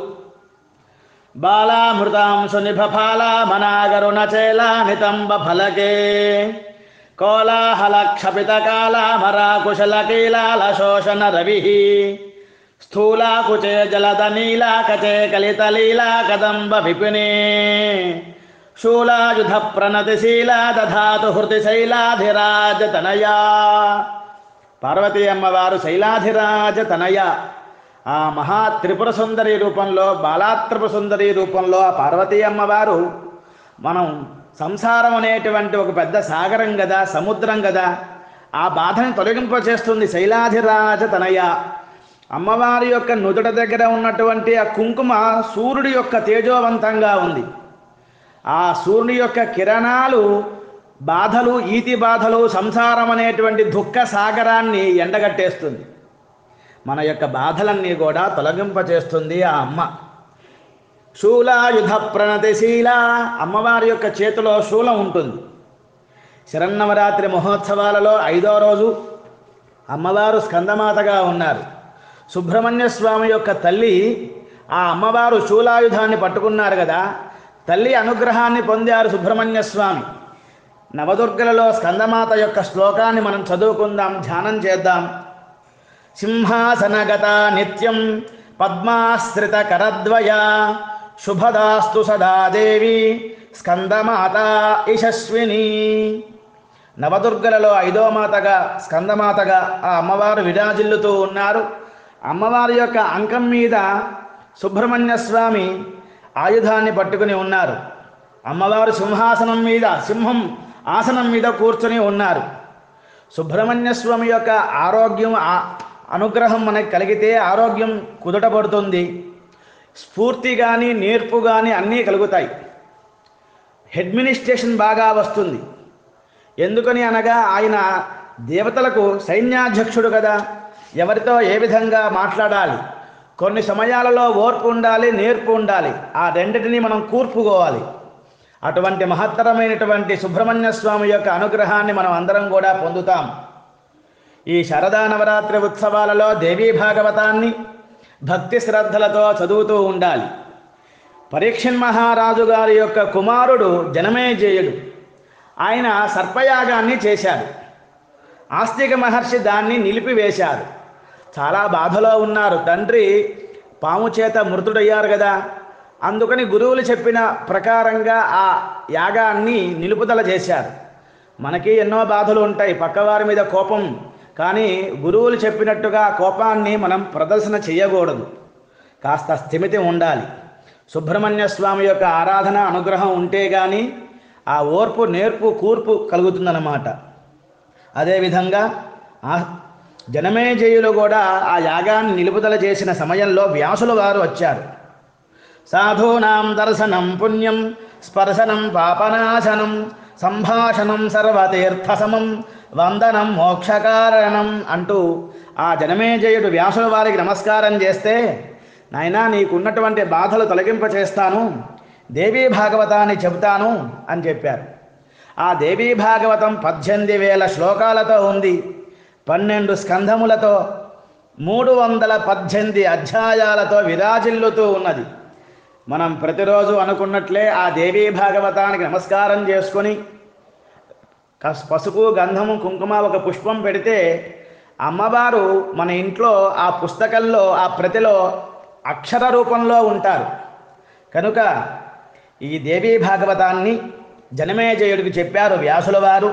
బాలామృతాంశు నిభఫాల మనాగరుణచేల నితంబ ఫలకే కోలాహల క్షపిత కాల మరాకుశల కీలాల శోషణ రవి స్థూలాకుచే జలద నీలా కచే కలిత లీలా కదంబ విపినే శూలాయుధ ప్రణతిశీల దధాతు హృతి శైలాధిరాజ తనయా. పార్వతీ అమ్మవారు శైలాధిరాజ తనయ. ఆ మహా త్రిపుర సుందరి రూపంలో, బాలాత్రిపుర సుందరి రూపంలో ఆ పార్వతీ అమ్మవారు మనం సంసారం అనేటువంటి ఒక పెద్ద సాగరం కదా, సముద్రం కదా, ఆ బాధని తొలగింపచేస్తుంది. శైలాధిరాజ తనయ. అమ్మవారి యొక్క నుదుట దగ్గర ఉన్నటువంటి ఆ కుంకుమ సూర్యుడి యొక్క తేజోవంతంగా ఉంది. ఆ సూర్యుని యొక్క కిరణాలు బాధలు, ఈతి బాధలు, సంసారం అనేటువంటి దుఃఖ సాగరాన్ని ఎండగట్టేస్తుంది. మన యొక్క బాధలన్నీ కూడా తొలగింపచేస్తుంది ఆ అమ్మ. శూలాయుధ ప్రణతిశీల. అమ్మవారి యొక్క చేతిలో శూలం ఉంటుంది. శరన్నవరాత్రి మహోత్సవాలలో ఐదో రోజు అమ్మవారు స్కందమాతగా ఉన్నారు. సుబ్రహ్మణ్య స్వామి యొక్క తల్లి ఆ అమ్మవారు శూలాయుధాన్ని పట్టుకున్నారు కదా, తల్లి అనుగ్రహాన్ని పొందారు సుబ్రహ్మణ్య స్వామి. నవదుర్గలలో స్కందమాత యొక్క శ్లోకాన్ని మనం చదువుకుందాం, ధ్యానం చేద్దాం. సింహాసనగత నిత్యం పద్మాశ్రిత కరద్వయ శుభదాస్తు సదాదేవి స్కందమాత యశస్విని. నవదుర్గలలో ఐదో మాతగా స్కందమాతగా ఆ అమ్మవారు విరాజిల్లుతూ ఉన్నారు. అమ్మవారి యొక్క అంకం మీద సుబ్రహ్మణ్య స్వామి ఆయుధాన్ని పట్టుకుని ఉన్నారు. అమ్మవారు సింహాసనం మీద, సింహం ఆసనం మీద కూర్చొని ఉన్నారు. సుబ్రహ్మణ్య స్వామి యొక్క ఆరోగ్యం అనుగ్రహం మనకి కలిగితే ఆరోగ్యం కుదుటపడుతుంది. స్ఫూర్తి కానీ నేర్పు కానీ అన్నీ కలుగుతాయి. అడ్మినిస్ట్రేషన్ బాగా వస్తుంది. ఎందుకని అనగా ఆయన దేవతలకు సైన్యాధ్యక్షుడు కదా, ఎవరితో ఏ విధంగా మాట్లాడాలి, కొన్ని సమయాలలో ఓర్పు ఉండాలి, నేర్పు ఉండాలి. ఆ రెండింటినీ మనం కూర్పుకోవాలి. అటువంటి మహత్తరమైనటువంటి సుబ్రహ్మణ్య స్వామి యొక్క అనుగ్రహాన్ని మనం అందరం కూడా పొందుతాం. ఈ శారదా నవరాత్రి ఉత్సవాలలో దేవీ భాగవతాన్ని భక్తి శ్రద్ధలతో చదువుతూ ఉండాలి. పరీక్షన్ మహారాజు గారి యొక్క కుమారుడు జనమేజయుడు, ఆయన సర్పయాగాన్ని చేశాడు. ఆస్తిక మహర్షి దాన్ని నిలిపివేశారు. చాలా బాధలో ఉన్నారు. తండ్రి పాము చేత మృతుడయ్యారు కదా, అందుకని గురువులు చెప్పిన ప్రకారంగా ఆ యాగాన్ని నిలుపుదల చేశారు. మనకి ఎన్నో బాధలు ఉంటాయి, పక్కవారి మీద కోపం, కానీ గురువులు చెప్పినట్టుగా కోపాన్ని మనం ప్రదర్శన చేయకూడదు. కాస్త స్థిమితి ఉండాలి. సుబ్రహ్మణ్య స్వామి యొక్క ఆరాధన అనుగ్రహం ఉంటే కానీ ఆ ఓర్పు నేర్పు కూర్పు కలుగుతుందన్నమాట. అదేవిధంగా ఆ జనమేజయులు కూడా ఆ యాగాన్ని నిలుపుదల చేసిన సమయంలో వ్యాసుల వారు వచ్చారు. సాధూనాం దర్శనం పుణ్యం స్పర్శనం పాపనాశనం సంభాషణం సర్వతీర్థసమం వందనం మోక్షకారణం అంటూ ఆ జనమేజయుడు వ్యాసుల వారికి నమస్కారం చేస్తే, నాయనా నీకున్నటువంటి బాధలు తొలగింప చేస్తాను, దేవీ భాగవతాన్ని చెబుతాను అని చెప్పారు. ఆ దేవీ భాగవతం పద్దెనిమిది వేల శ్లోకాలతో ఉంది. పన్నెండు స్కంధములతో మూడు వందల పద్దెనిమిది అధ్యాయాలతో విరాజిల్లుతూ ఉన్నది. మనం ప్రతిరోజు అనుకున్నట్లే ఆ దేవీ భాగవతానికి నమస్కారం చేసుకొని పసుపు గంధము కుంకుమ ఒక పుష్పం పెడితే అమ్మవారు మన ఇంట్లో ఆ పుస్తకంలో ఆ ప్రతిలో అక్షర రూపంలో ఉంటారు. కనుక ఈ దేవీ భాగవతాన్ని జనమేజయుడికి చెప్పారు వ్యాసుల వారు.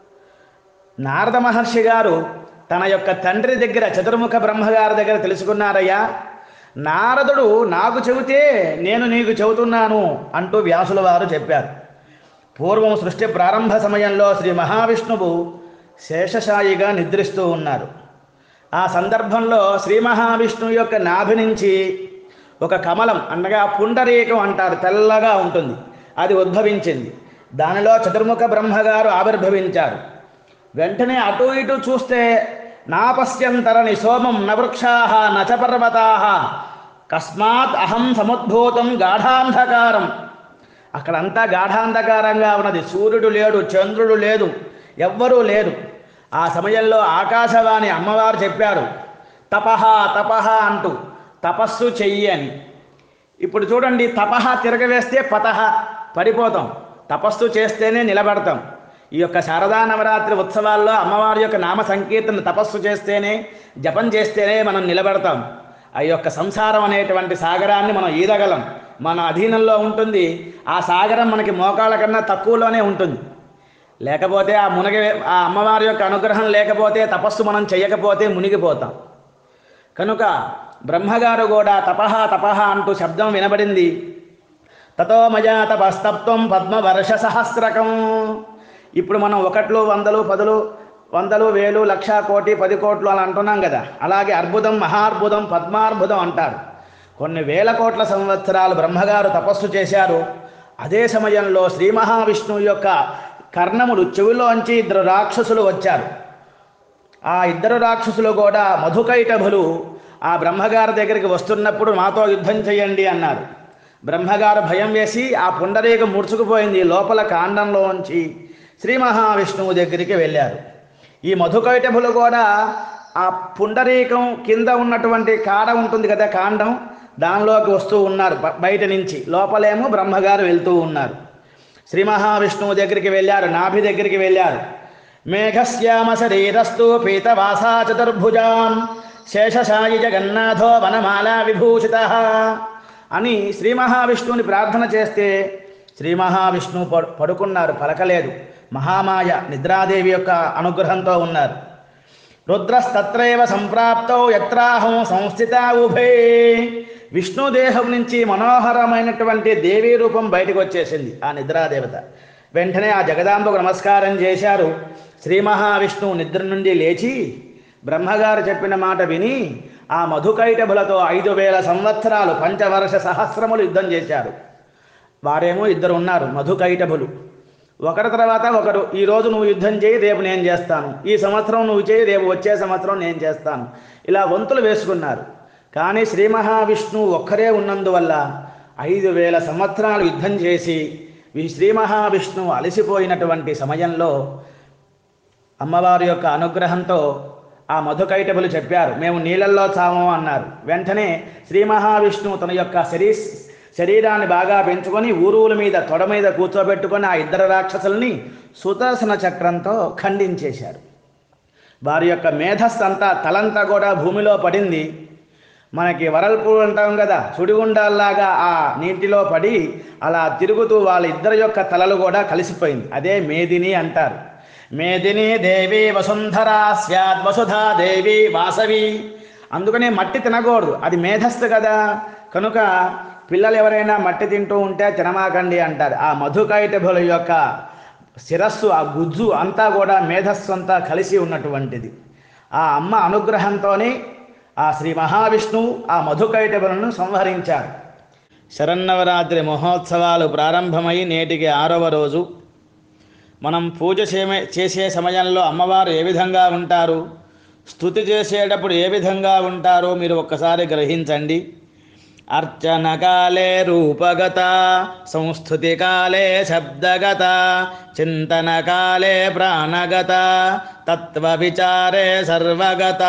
నారద మహర్షి గారు తన యొక్క తండ్రి దగ్గర, చతుర్ముఖ బ్రహ్మగారి దగ్గర తెలుసుకున్నారయ్యా, నారదుడు నాకు చెబితే నేను నీకు చెబుతున్నాను అంటూ వ్యాసుల వారు చెప్పారు. పూర్వం సృష్టి ప్రారంభ సమయంలో శ్రీ మహావిష్ణువు శేషశాయిగా నిద్రిస్తూ ఉన్నారు. ఆ సందర్భంలో శ్రీ మహావిష్ణువు యొక్క నాభి నుంచి ఒక కమలం, అనగా పుండరీకం అంటారు, తెల్లగా ఉంటుంది, అది ఉద్భవించింది. దానిలో చతుర్ముఖ బ్రహ్మగారు ఆవిర్భవించారు. వెంటనే అటు ఇటు చూస్తే నా పశ్యంతరణి సోమం న వృక్షాః నచ పర్వతాః కస్మాత్ అహం సముద్భూతం గాఢాంధకారం. అక్కడంతా గాఢాంధకారంగా ఉన్నది. సూర్యుడు లేడు, చంద్రుడు లేదు, ఎవ్వరూ లేరు. ఆ సమయంలో ఆకాశవాణి అమ్మవారు చెప్పారు, తపహ తపహ అంటూ, తపస్సు చెయ్యి అని. ఇప్పుడు చూడండి, తపహ తిరగవేస్తే పతహ పడిపోతాం, తపస్సు చేస్తేనే నిలబడతాం. ఈ యొక్క శారదా నవరాత్రి ఉత్సవాల్లో అమ్మవారి యొక్క నామ సంకీర్తన తపస్సు చేస్తేనే, జపం చేస్తేనే మనం నిలబడతాం. ఆ యొక్క సంసారం అనేటువంటి సాగరాన్ని మనం ఈదగలం, మన అధీనంలో ఉంటుంది. ఆ సాగరం మనకి మోకాళ్ళ కన్నా తక్కువలోనే ఉంటుంది. లేకపోతే ఆ మునిగి ఆ అమ్మవారి యొక్క అనుగ్రహం లేకపోతే, తపస్సు మనం చేయకపోతే మునిగిపోతాం. కనుక బ్రహ్మగారు కూడా తపహ తపహ అంటూ శబ్దం వినబడింది. తతో మయా తపస్తప్తం పద్మవర్ష సహస్రకం. ఇప్పుడు మనం ఒకట్లు వందలు పదులు వందలు వేలు లక్ష కోటి పది కోట్లు అని అంటున్నాం కదా, అలాగే అర్బుదం మహార్బుదం పద్మార్బుదం అంటారు. కొన్ని వేల కోట్ల సంవత్సరాలు బ్రహ్మగారు తపస్సు చేశారు. అదే సమయంలో శ్రీ మహావిష్ణువు యొక్క కర్ణములు చెవిలోంచి ఇద్దరు రాక్షసులు వచ్చారు. ఆ ఇద్దరు రాక్షసులు కూడా మధుకైటభులు ఆ బ్రహ్మగారి దగ్గరికి వస్తున్నప్పుడు మాతో యుద్ధం చేయండి అన్నారు. బ్రహ్మగారు భయం వేసి ఆ పుండరీకం ముడుచుకుపోయింది. లోపల కాండంలోంచి శ్రీ మహావిష్ణువు దగ్గరికి వెళ్ళారు. ఈ మధుకైటభులు కూడా ఆ పుండరీకం కింద ఉన్నటువంటి కాడ ఉంటుంది కదా, కాండం, దానిలోకి వస్తూ ఉన్నారు బయట నుంచి. లోపలేమో బ్రహ్మగారు వెళ్తూ ఉన్నారు. శ్రీ మహావిష్ణువు దగ్గరికి వెళ్ళారు, నాభి దగ్గరికి వెళ్ళారు. మేఘశ్యామ శరీరస్తు పీతవాసా చతుర్భుజాం శేషశాయి జగన్నాథో వనమాలా విభూషిత అని శ్రీ మహావిష్ణువుని ప్రార్థన చేస్తే శ్రీ మహావిష్ణువు పడుకున్నారు, పలకలేదు. మహామాయ నిద్రాదేవి యొక్క అనుగ్రహంతో ఉన్నారు. రుద్రస్తత్రైవ సంప్రాప్తౌ యత్రాహం సంస్థిత ఉభే. విష్ణుదేహం నుంచి మనోహరమైనటువంటి దేవీ రూపం బయటకు వచ్చేసింది ఆ నిద్రాదేవత. వెంటనే ఆ జగదాంబకు నమస్కారం చేశారు. శ్రీ మహావిష్ణువు నిద్ర నుండి లేచి బ్రహ్మగారు చెప్పిన మాట విని ఆ మధుకైటభులతో ఐదు వేల సంవత్సరాలు పంచవర్ష సహస్రములు యుద్ధం చేశారు. వారేమో ఇద్దరు ఉన్నారు మధుకైటభులు. ఒకరి తర్వాత ఒకరు, ఈరోజు నువ్వు యుద్ధం చేయి, రేపు నేను చేస్తాను, ఈ సంవత్సరం నువ్వు చేయి, రేపు వచ్చే సంవత్సరం నేను చేస్తాను, ఇలా వంతులు వేసుకున్నారు. కానీ శ్రీ మహావిష్ణువు ఒక్కరే ఉన్నందువల్ల ఐదు వేల సంవత్సరాలు యుద్ధం చేసి శ్రీ మహావిష్ణువు అలసిపోయినటువంటి సమయంలో అమ్మవారి యొక్క అనుగ్రహంతో ఆ మధుకైటభులు చెప్పారు, మేము నీళ్ళల్లో చాము అన్నారు. వెంటనే శ్రీ మహావిష్ణువు తన యొక్క శరీ శరీరాన్ని బాగా పెంచుకొని ఊరువుల మీద తొడ మీద కూర్చోబెట్టుకొని ఆ ఇద్దరు రాక్షసుల్ని సుదర్శన చక్రంతో ఖండించేశారు. వారి యొక్క మేధస్సు అంతా తలంతా కూడా భూమిలో పడింది. మనకి వరల్పూ అంటాం కదా, సుడిగుండాల్లాగా ఆ నీటిలో పడి అలా తిరుగుతూ వాళ్ళ ఇద్దరి యొక్క తలలు కూడా కలిసిపోయింది. అదే మేదిని అంటారు. మేదిని దేవి వసుంధరా స్యాద్ వసుధా దేవి వాసవి. అందుకనే మట్టి తినకూడదు, అది మేధస్సు కదా. కనుక పిల్లలు ఎవరైనా మట్టి తింటూ ఉంటే తినమాకండి అంటారు. ఆ మధుకైటభుల యొక్క శిరస్సు, ఆ గుజ్జు అంతా కూడా మేధస్సు అంతా కలిసి ఉన్నటువంటిది. ఆ అమ్మ అనుగ్రహంతోనే ఆ శ్రీ మహావిష్ణువు ఆ మధుకైటభులను సంహరించారు. శరన్నవరాత్రి మహోత్సవాలు ప్రారంభమై నేటికి ఆరవ రోజు. మనం పూజ చేసే సమయంలో అమ్మవారు ఏ విధంగా ఉంటారు, స్తుతి చేసేటప్పుడు ఏ విధంగా ఉంటారో మీరు ఒక్కసారి గ్రహించండి. అర్చనకాలే రూపగత, సంస్థుతికాలే శబ్దగత, చింతనకాలే ప్రాణగత, తత్వ విచారే సర్వగత.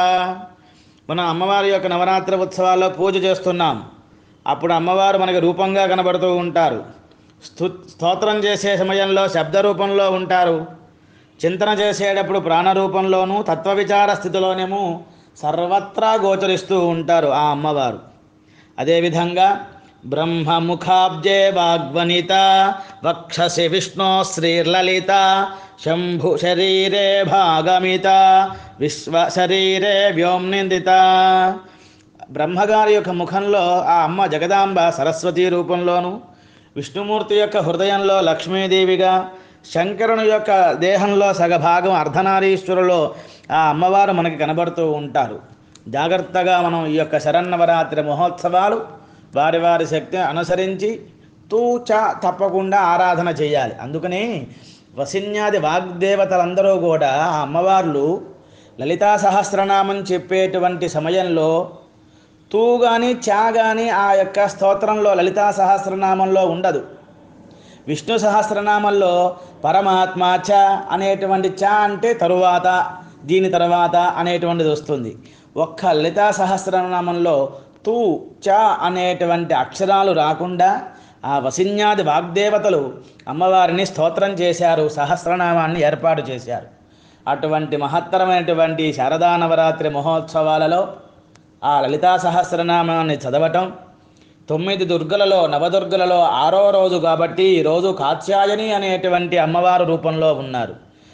మనం అమ్మవారి యొక్క నవరాత్రి ఉత్సవాల్లో పూజ చేస్తున్నాం. అప్పుడు అమ్మవారు మనకి రూపంగా కనబడుతూ ఉంటారు. స్తు స్తోత్రం చేసే సమయంలో శబ్ద రూపంలో ఉంటారు. చింతన చేసేటప్పుడు ప్రాణరూపంలోనూ, తత్వవిచార స్థితిలోనేమో సర్వత్రా గోచరిస్తూ ఉంటారు ఆ అమ్మవారు. అదేవిధంగా బ్రహ్మముఖాబ్జే వాగ్వనిత, వక్షసి విష్ణు శ్రీర్లలిత, శంభు శరీరే భాగమిత, విశ్వ శరీరే వ్యోమ్నిందిత. బ్రహ్మగారి యొక్క ముఖంలో ఆ అమ్మ జగదాంబ సరస్వతీ రూపంలోను, విష్ణుమూర్తి యొక్క హృదయంలో లక్ష్మీదేవిగా, శంకరుని యొక్క దేహంలో సగభాగం అర్ధనారీశ్వరులో ఆ అమ్మవారు మనకి కనబడుతూ ఉంటారు. జాగ్రత్తగా మనం ఈ యొక్క శరన్నవరాత్రి మహోత్సవాలు వారి వారి శక్తిని అనుసరించి తూచ తప్పకుండా ఆరాధన చేయాలి. అందుకనే వసిన్యాది వాగ్దేవతలందరూ కూడా ఆ అమ్మవార్లు లలితా సహస్రనామం చెప్పేటువంటి సమయంలో తూ కానీ చా కానీ ఆ యొక్క స్తోత్రంలో లలితా సహస్రనామంలో ఉండదు. విష్ణు సహస్రనామంలో పరమాత్మ చ అనేటువంటి చ అంటే తరువాత, దీని తర్వాత అనేటువంటిది వస్తుంది. ఒక్క లలితా సహస్రనామంలో తూ చ అనేటువంటి అక్షరాలు రాకుండా ఆ వసిన్యాది వాగ్దేవతలు అమ్మవారిని స్తోత్రం చేశారు, సహస్రనామాన్ని ఏర్పాటు చేశారు. అటువంటి మహత్తరమైనటువంటి శారదా నవరాత్రి మహోత్సవాలలో ఆ లలితా సహస్రనామాన్ని చదవటం, తొమ్మిది దుర్గలలో నవదుర్గలలో ఆరో రోజు కాబట్టి ఈరోజు కాత్యాయని అనేటువంటి అమ్మవారు రూపంలో ఉన్నారు.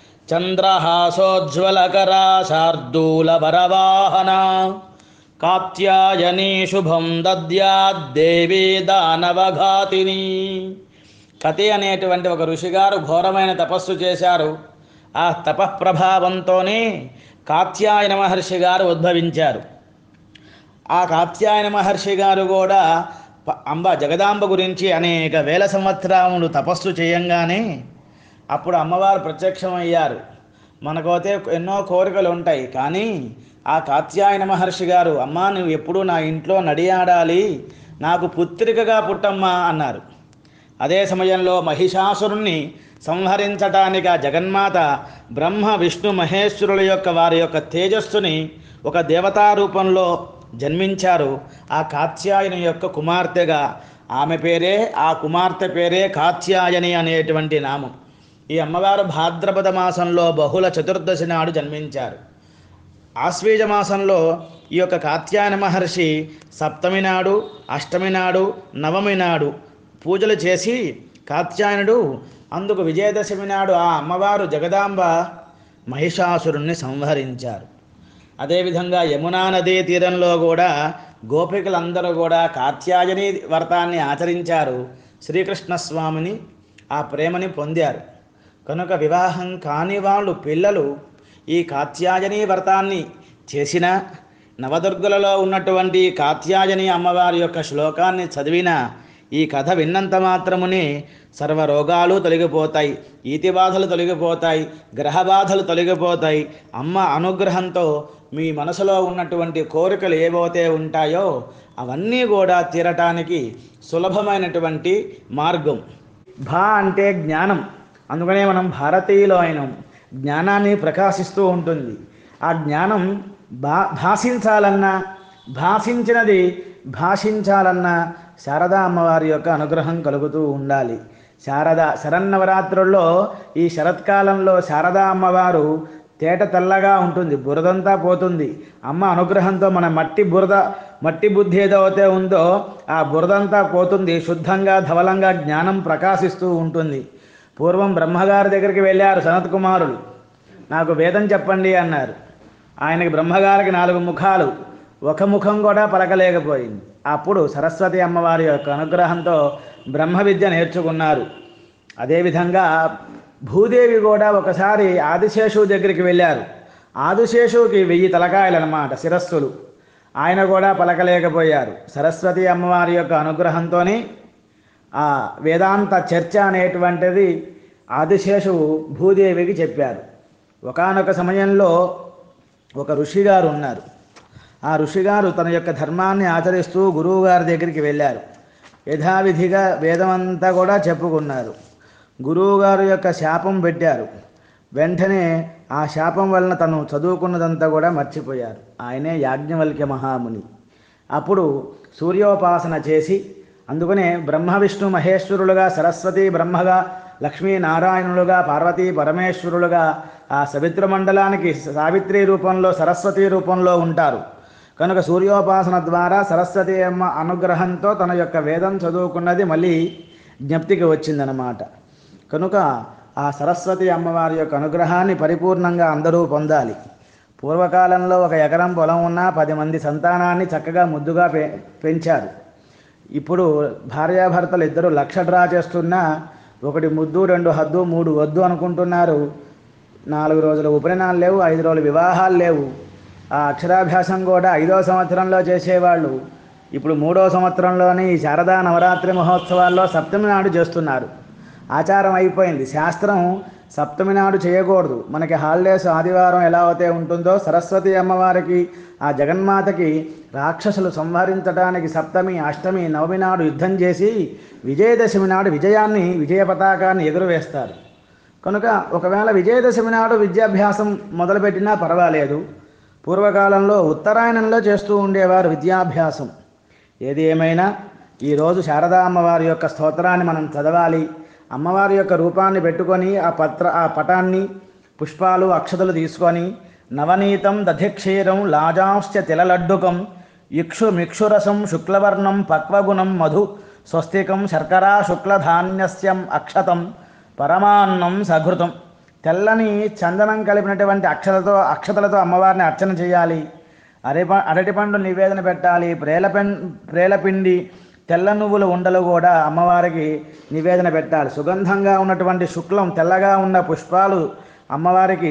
చంద్రహాసోజ్వలకరా శార్దూల వరవాహన, కాత్యాయని శుభం దద్యాద్దేవి దానవఘాతిని. కతి అనేటువంటి ఒక ఋషిగారు ఘోరమైన తపస్సు చేశారు. ఆ తపఃప్రభావంతోనే కాత్యాయన మహర్షి గారు ఉద్భవించారు. ఆ కాత్యాయన మహర్షి గారు కూడా అంబ జగదాంబ గురించి అనేక వేల సంవత్సరములు తపస్సు చేయంగానే అప్పుడు అమ్మవారు ప్రత్యక్షమయ్యారు. మనకైతే ఎన్నో కోరికలు ఉంటాయి, కానీ ఆ కాత్యాయన మహర్షి గారు, అమ్మా నువ్వు ఎప్పుడూ నా ఇంట్లో నడియాడాలి, నాకు పుత్రికగా పుట్టమ్మా అన్నారు. అదే సమయంలో మహిషాసురుణ్ణి సంహరించటానికి ఆ జగన్మాత బ్రహ్మ విష్ణు మహేశ్వరుల యొక్క వారి యొక్క తేజస్సుని ఒక దేవతా రూపంలో జన్మించారు. ఆ కాత్యాయని యొక్క కుమార్తెగా, ఆమె పేరే, ఆ కుమార్తె పేరే కాత్యాయని అనేటువంటి నామం. ఈ అమ్మవారు భాద్రపద మాసంలో బహుళ చతుర్దశి నాడు జన్మించారు. ఆశ్వీజ మాసంలో ఈ యొక్క కాత్యాయన మహర్షి సప్తమి నాడు, అష్టమి నాడు, నవమి నాడు పూజలు చేసి కాత్యాయనుడు అందుకు విజయదశమి నాడు ఆ అమ్మవారు జగదాంబ మహిషాసురుణ్ణి సంహరించారు. అదేవిధంగా యమునా నదీ తీరంలో కూడా గోపికలందరూ కూడా కాత్యాయని వ్రతాన్ని ఆచరించారు. శ్రీకృష్ణస్వామిని ఆ ప్రేమని పొందారు. కనుక వివాహం కాని వాళ్ళు పిల్లలు ఈ కాత్యాయని వ్రతాన్ని చేసిన, నవదుర్గలలో ఉన్నటువంటి కాత్యాయని అమ్మవారి యొక్క శ్లోకాన్ని చదివిన, ఈ కథ విన్నంత మాత్రమునే సర్వరోగాలు తొలగిపోతాయి, ఈతి బాధలు తొలగిపోతాయి, గ్రహ బాధలు తొలగిపోతాయి. అమ్మ అనుగ్రహంతో మీ మనసులో ఉన్నటువంటి కోరికలు ఏవైతే ఉంటాయో అవన్నీ కూడా తీరటానికి సులభమైనటువంటి మార్గం. భా అంటే జ్ఞానం, అందుకనే మనం భారతీయులు అయినాం. జ్ఞానాన్ని ప్రకాశిస్తూ ఉంటుంది. ఆ జ్ఞానం భా భాషించాలన్నా, భాషించినది భాషించాలన్నా శారదా అమ్మవారి యొక్క అనుగ్రహం కలుగుతూ ఉండాలి. శారద శరన్నవరాత్రుల్లో ఈ శరత్కాలంలో శారదా అమ్మవారు తేట తెల్లగా ఉంటుంది, బురదంతా పోతుంది. అమ్మ అనుగ్రహంతో మన మట్టి బురద మట్టి బుద్ధి ఏదైతే ఉందో ఆ బురదంతా పోతుంది. శుద్ధంగా ధవలంగా జ్ఞానం ప్రకాశిస్తూ ఉంటుంది. పూర్వం బ్రహ్మగారి దగ్గరికి వెళ్ళారు సనత్ కుమారులు. నాకు వేదం చెప్పండి అన్నారు. ఆయనకి బ్రహ్మగారికి నాలుగు ముఖాలు, ఒక ముఖం కూడా పలకలేకపోయింది. అప్పుడు సరస్వతి అమ్మవారి యొక్క అనుగ్రహంతో బ్రహ్మ విద్య నేర్చుకున్నారు. అదేవిధంగా భూదేవి కూడా ఒకసారి ఆదిశేషువు దగ్గరికి వెళ్ళారు. ఆదిశేషువుకి వెయ్యి తలకాయలు అన్నమాట, శిరస్సులు. ఆయన కూడా పలకలేకపోయారు. సరస్వతి అమ్మవారి యొక్క అనుగ్రహంతోనే ఆ వేదాంత చర్చ అనేటువంటిది ఆదిశేషువు భూదేవికి చెప్పారు. ఒకానొక సమయంలో ఒక ఋషిగారు ఉన్నారు. ఆ ఋషిగారు తన యొక్క ధర్మాన్ని ఆచరిస్తూ గురువుగారి దగ్గరికి వెళ్ళారు. యథావిధిగా వేదమంతా కూడా చెప్పుకున్నారు. గురువుగారు యొక్క శాపం పెట్టారు. వెంటనే ఆ శాపం వలన తను చదువుకున్నదంతా కూడా మర్చిపోయారు. ఆయనే యాజ్ఞవల్క్య మహాముని. అప్పుడు సూర్యోపాసన చేసి, అందుకనే బ్రహ్మ విష్ణు మహేశ్వరులుగా, సరస్వతి బ్రహ్మగా, లక్ష్మీనారాయణులుగా, పార్వతీ పరమేశ్వరులుగా ఆ సవిత్ర మండలానికి సావిత్రి రూపంలో, సరస్వతి రూపంలో ఉంటారు. కనుక సూర్యోపాసన ద్వారా సరస్వతి అమ్మ అనుగ్రహంతో తన యొక్క వేదం చదువుకున్నది మళ్ళీ జ్ఞప్తికి వచ్చిందనమాట. కనుక ఆ సరస్వతి అమ్మవారి యొక్క అనుగ్రహాన్ని పరిపూర్ణంగా అందరూ పొందాలి. పూర్వకాలంలో ఒక ఎకరం పొలం ఉన్నా పది మంది సంతానాన్ని చక్కగా ముద్దుగా పె పెంచారు. ఇప్పుడు భార్యాభర్తలు ఇద్దరు లక్ష డ్రా చేస్తున్నా ఒకటి ముద్దు, రెండు హద్దు, మూడు వద్దు అనుకుంటున్నారు. నాలుగు రోజుల ఉపనయనాలు లేవు, ఐదు రోజుల వివాహాలు లేవు. ఆ అక్షరాభ్యాసం కూడా ఐదో సంవత్సరంలో చేసేవాళ్ళు ఇప్పుడు మూడో సంవత్సరంలోనే ఈ శారదా నవరాత్రి మహోత్సవాల్లో సప్తమి నాడు చేస్తున్నారు. ఆచారం అయిపోయింది. శాస్త్రం సప్తమి నాడు చేయకూడదు. మనకి హాలిడేస్ ఆదివారం ఎలా అయితే ఉంటుందో సరస్వతి అమ్మవారికి, ఆ జగన్మాతకి రాక్షసులు సంహరించడానికి సప్తమి, అష్టమి, నవమి నాడు యుద్ధం చేసి విజయదశమి నాడు విజయాన్ని, విజయ పతాకాన్ని ఎగురవేస్తారు. కనుక ఒకవేళ విజయదశమి నాడు విద్యాభ్యాసం మొదలుపెట్టినా పర్వాలేదు. పూర్వకాలంలో ఉత్తరాయణంలో చేస్తూ ఉండేవారు విద్యాభ్యాసం. ఏది ఏమైనా ఈరోజు శారదా అమ్మవారి యొక్క స్తోత్రాన్ని మనం చదవాలి. అమ్మవారి యొక్క రూపాన్ని పెట్టుకొని ఆ పత్ర ఆ పటాన్ని, పుష్పాలు, అక్షతలు తీసుకొని నవనీతం దధిక్షీరం లాజాంశ్చ తిలలడ్డుకం ఇక్షు మిక్షురసం శుక్లవర్ణం పక్వగుణం మధు స్వస్తికం శర్కరా శుక్లధాన్యస్యం అక్షతం పరమాన్నం సఘృతం. తెల్లని చందనం కలిపినటువంటి అక్షతలతో అక్షతలతో అమ్మవారిని అర్చన చేయాలి. అరటి అరటిపండు నివేదన పెట్టాలి. ప్రేలపెన్ ప్రేలపిండి, తెల్ల నువ్వుల ఉండలు కూడా అమ్మవారికి నివేదన పెట్టాలి. సుగంధంగా ఉన్నటువంటి శుక్లం, తెల్లగా ఉన్న పుష్పాలు అమ్మవారికి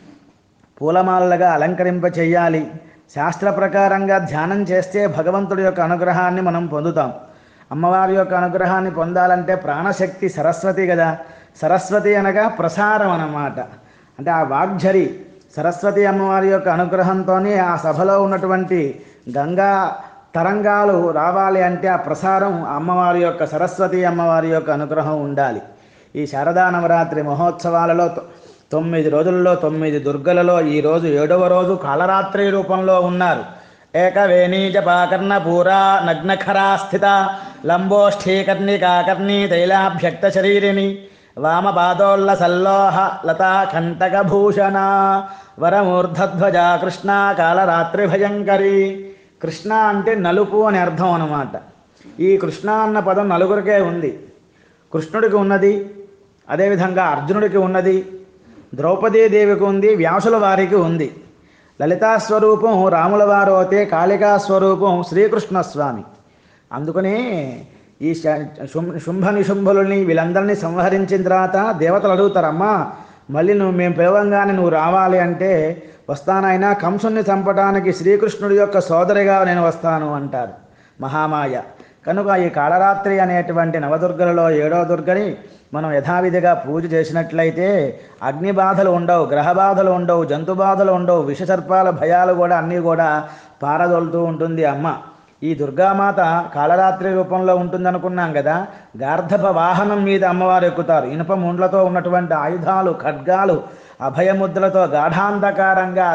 పూలమాలలుగా అలంకరింప చేయాలి. శాస్త్ర ప్రకారంగా ధ్యానం చేస్తే భగవంతుడి యొక్క అనుగ్రహాన్ని మనం పొందుతాం. అమ్మవారి యొక్క అనుగ్రహాన్ని పొందాలంటే ప్రాణశక్తి సరస్వతి కదా. సరస్వతి అనగా ప్రసారం అన్నమాట. అంటే ఆ వాగ్ఝరి సరస్వతి అమ్మవారి యొక్క అనుగ్రహంతోనే ఆ సభలో ఉన్నటువంటి గంగా తరంగాలు రావాలి అంటే ఆ ప్రసారం అమ్మవారి యొక్క సరస్వతి అమ్మవారి యొక్క అనుగ్రహం ఉండాలి. ఈ శారదా నవరాత్రి మహోత్సవాలలో తొమ్మిది రోజుల్లో తొమ్మిది దుర్గలలో ఈరోజు ఏడవ రోజు కాళరాత్రి రూపంలో ఉన్నారు. ఏకవేణీజపాకర్ణ పూరా నగ్నఖరా స్థిత లంబోష్ఠీకర్ణికాకర్ణీ తైలాభ్యక్త శరీరిణి వామపాదోల్ల సల్లోహ లతా కంటకభూషణ వరమూర్ధధ్వజ కృష్ణ కాళరాత్రి భయంకరి. కృష్ణ అంటే నలుపు అని అర్థం అన్నమాట. ఈ కృష్ణ అన్న పదం నలుగురికే ఉంది. కృష్ణుడికి ఉన్నది, అదేవిధంగా అర్జునుడికి ఉన్నది, ద్రౌపదీదేవికి ఉంది, వ్యాసుల వారికి ఉంది. లలితా స్వరూపం రాముల వారు అయితే కాళికా స్వరూపం శ్రీకృష్ణస్వామి. అందుకనే ఈ శుంభ నిశుంభులని వీళ్ళందరినీ సంహరించిన తర్వాత దేవతలు అడుగుతారమ్మా, మళ్ళీ నువ్వు మేము పిలవంగానే నువ్వు రావాలి అంటే వస్తానైనా కంసుని చంపడానికి శ్రీకృష్ణుడి యొక్క సోదరిగా నేను వస్తాను అంటారు మహామాయ. కనుక ఈ కాళరాత్రి అనేటువంటి నవదుర్గలలో ఏడవ దుర్గని మనం యథావిధిగా పూజ చేసినట్లయితే అగ్ని బాధలు ఉండవు, గ్రహ బాధలు ఉండవు, జంతు బాధలు ఉండవు, విషసర్పాల భయాలు కూడా అన్నీ కూడా పారదోలుతూ ఉంటుంది అమ్మ. ఈ దుర్గామాత కాళరాత్రి రూపంలో ఉంటుందనుకున్నాం కదా. గార్ధప వాహనం మీద అమ్మవారు ఎక్కుతారు. ఇనుప ముండ్లతో ఉన్నటువంటి ఆయుధాలు, ఖడ్గాలు, అభయముద్రలతో గాఢాంధకారంగా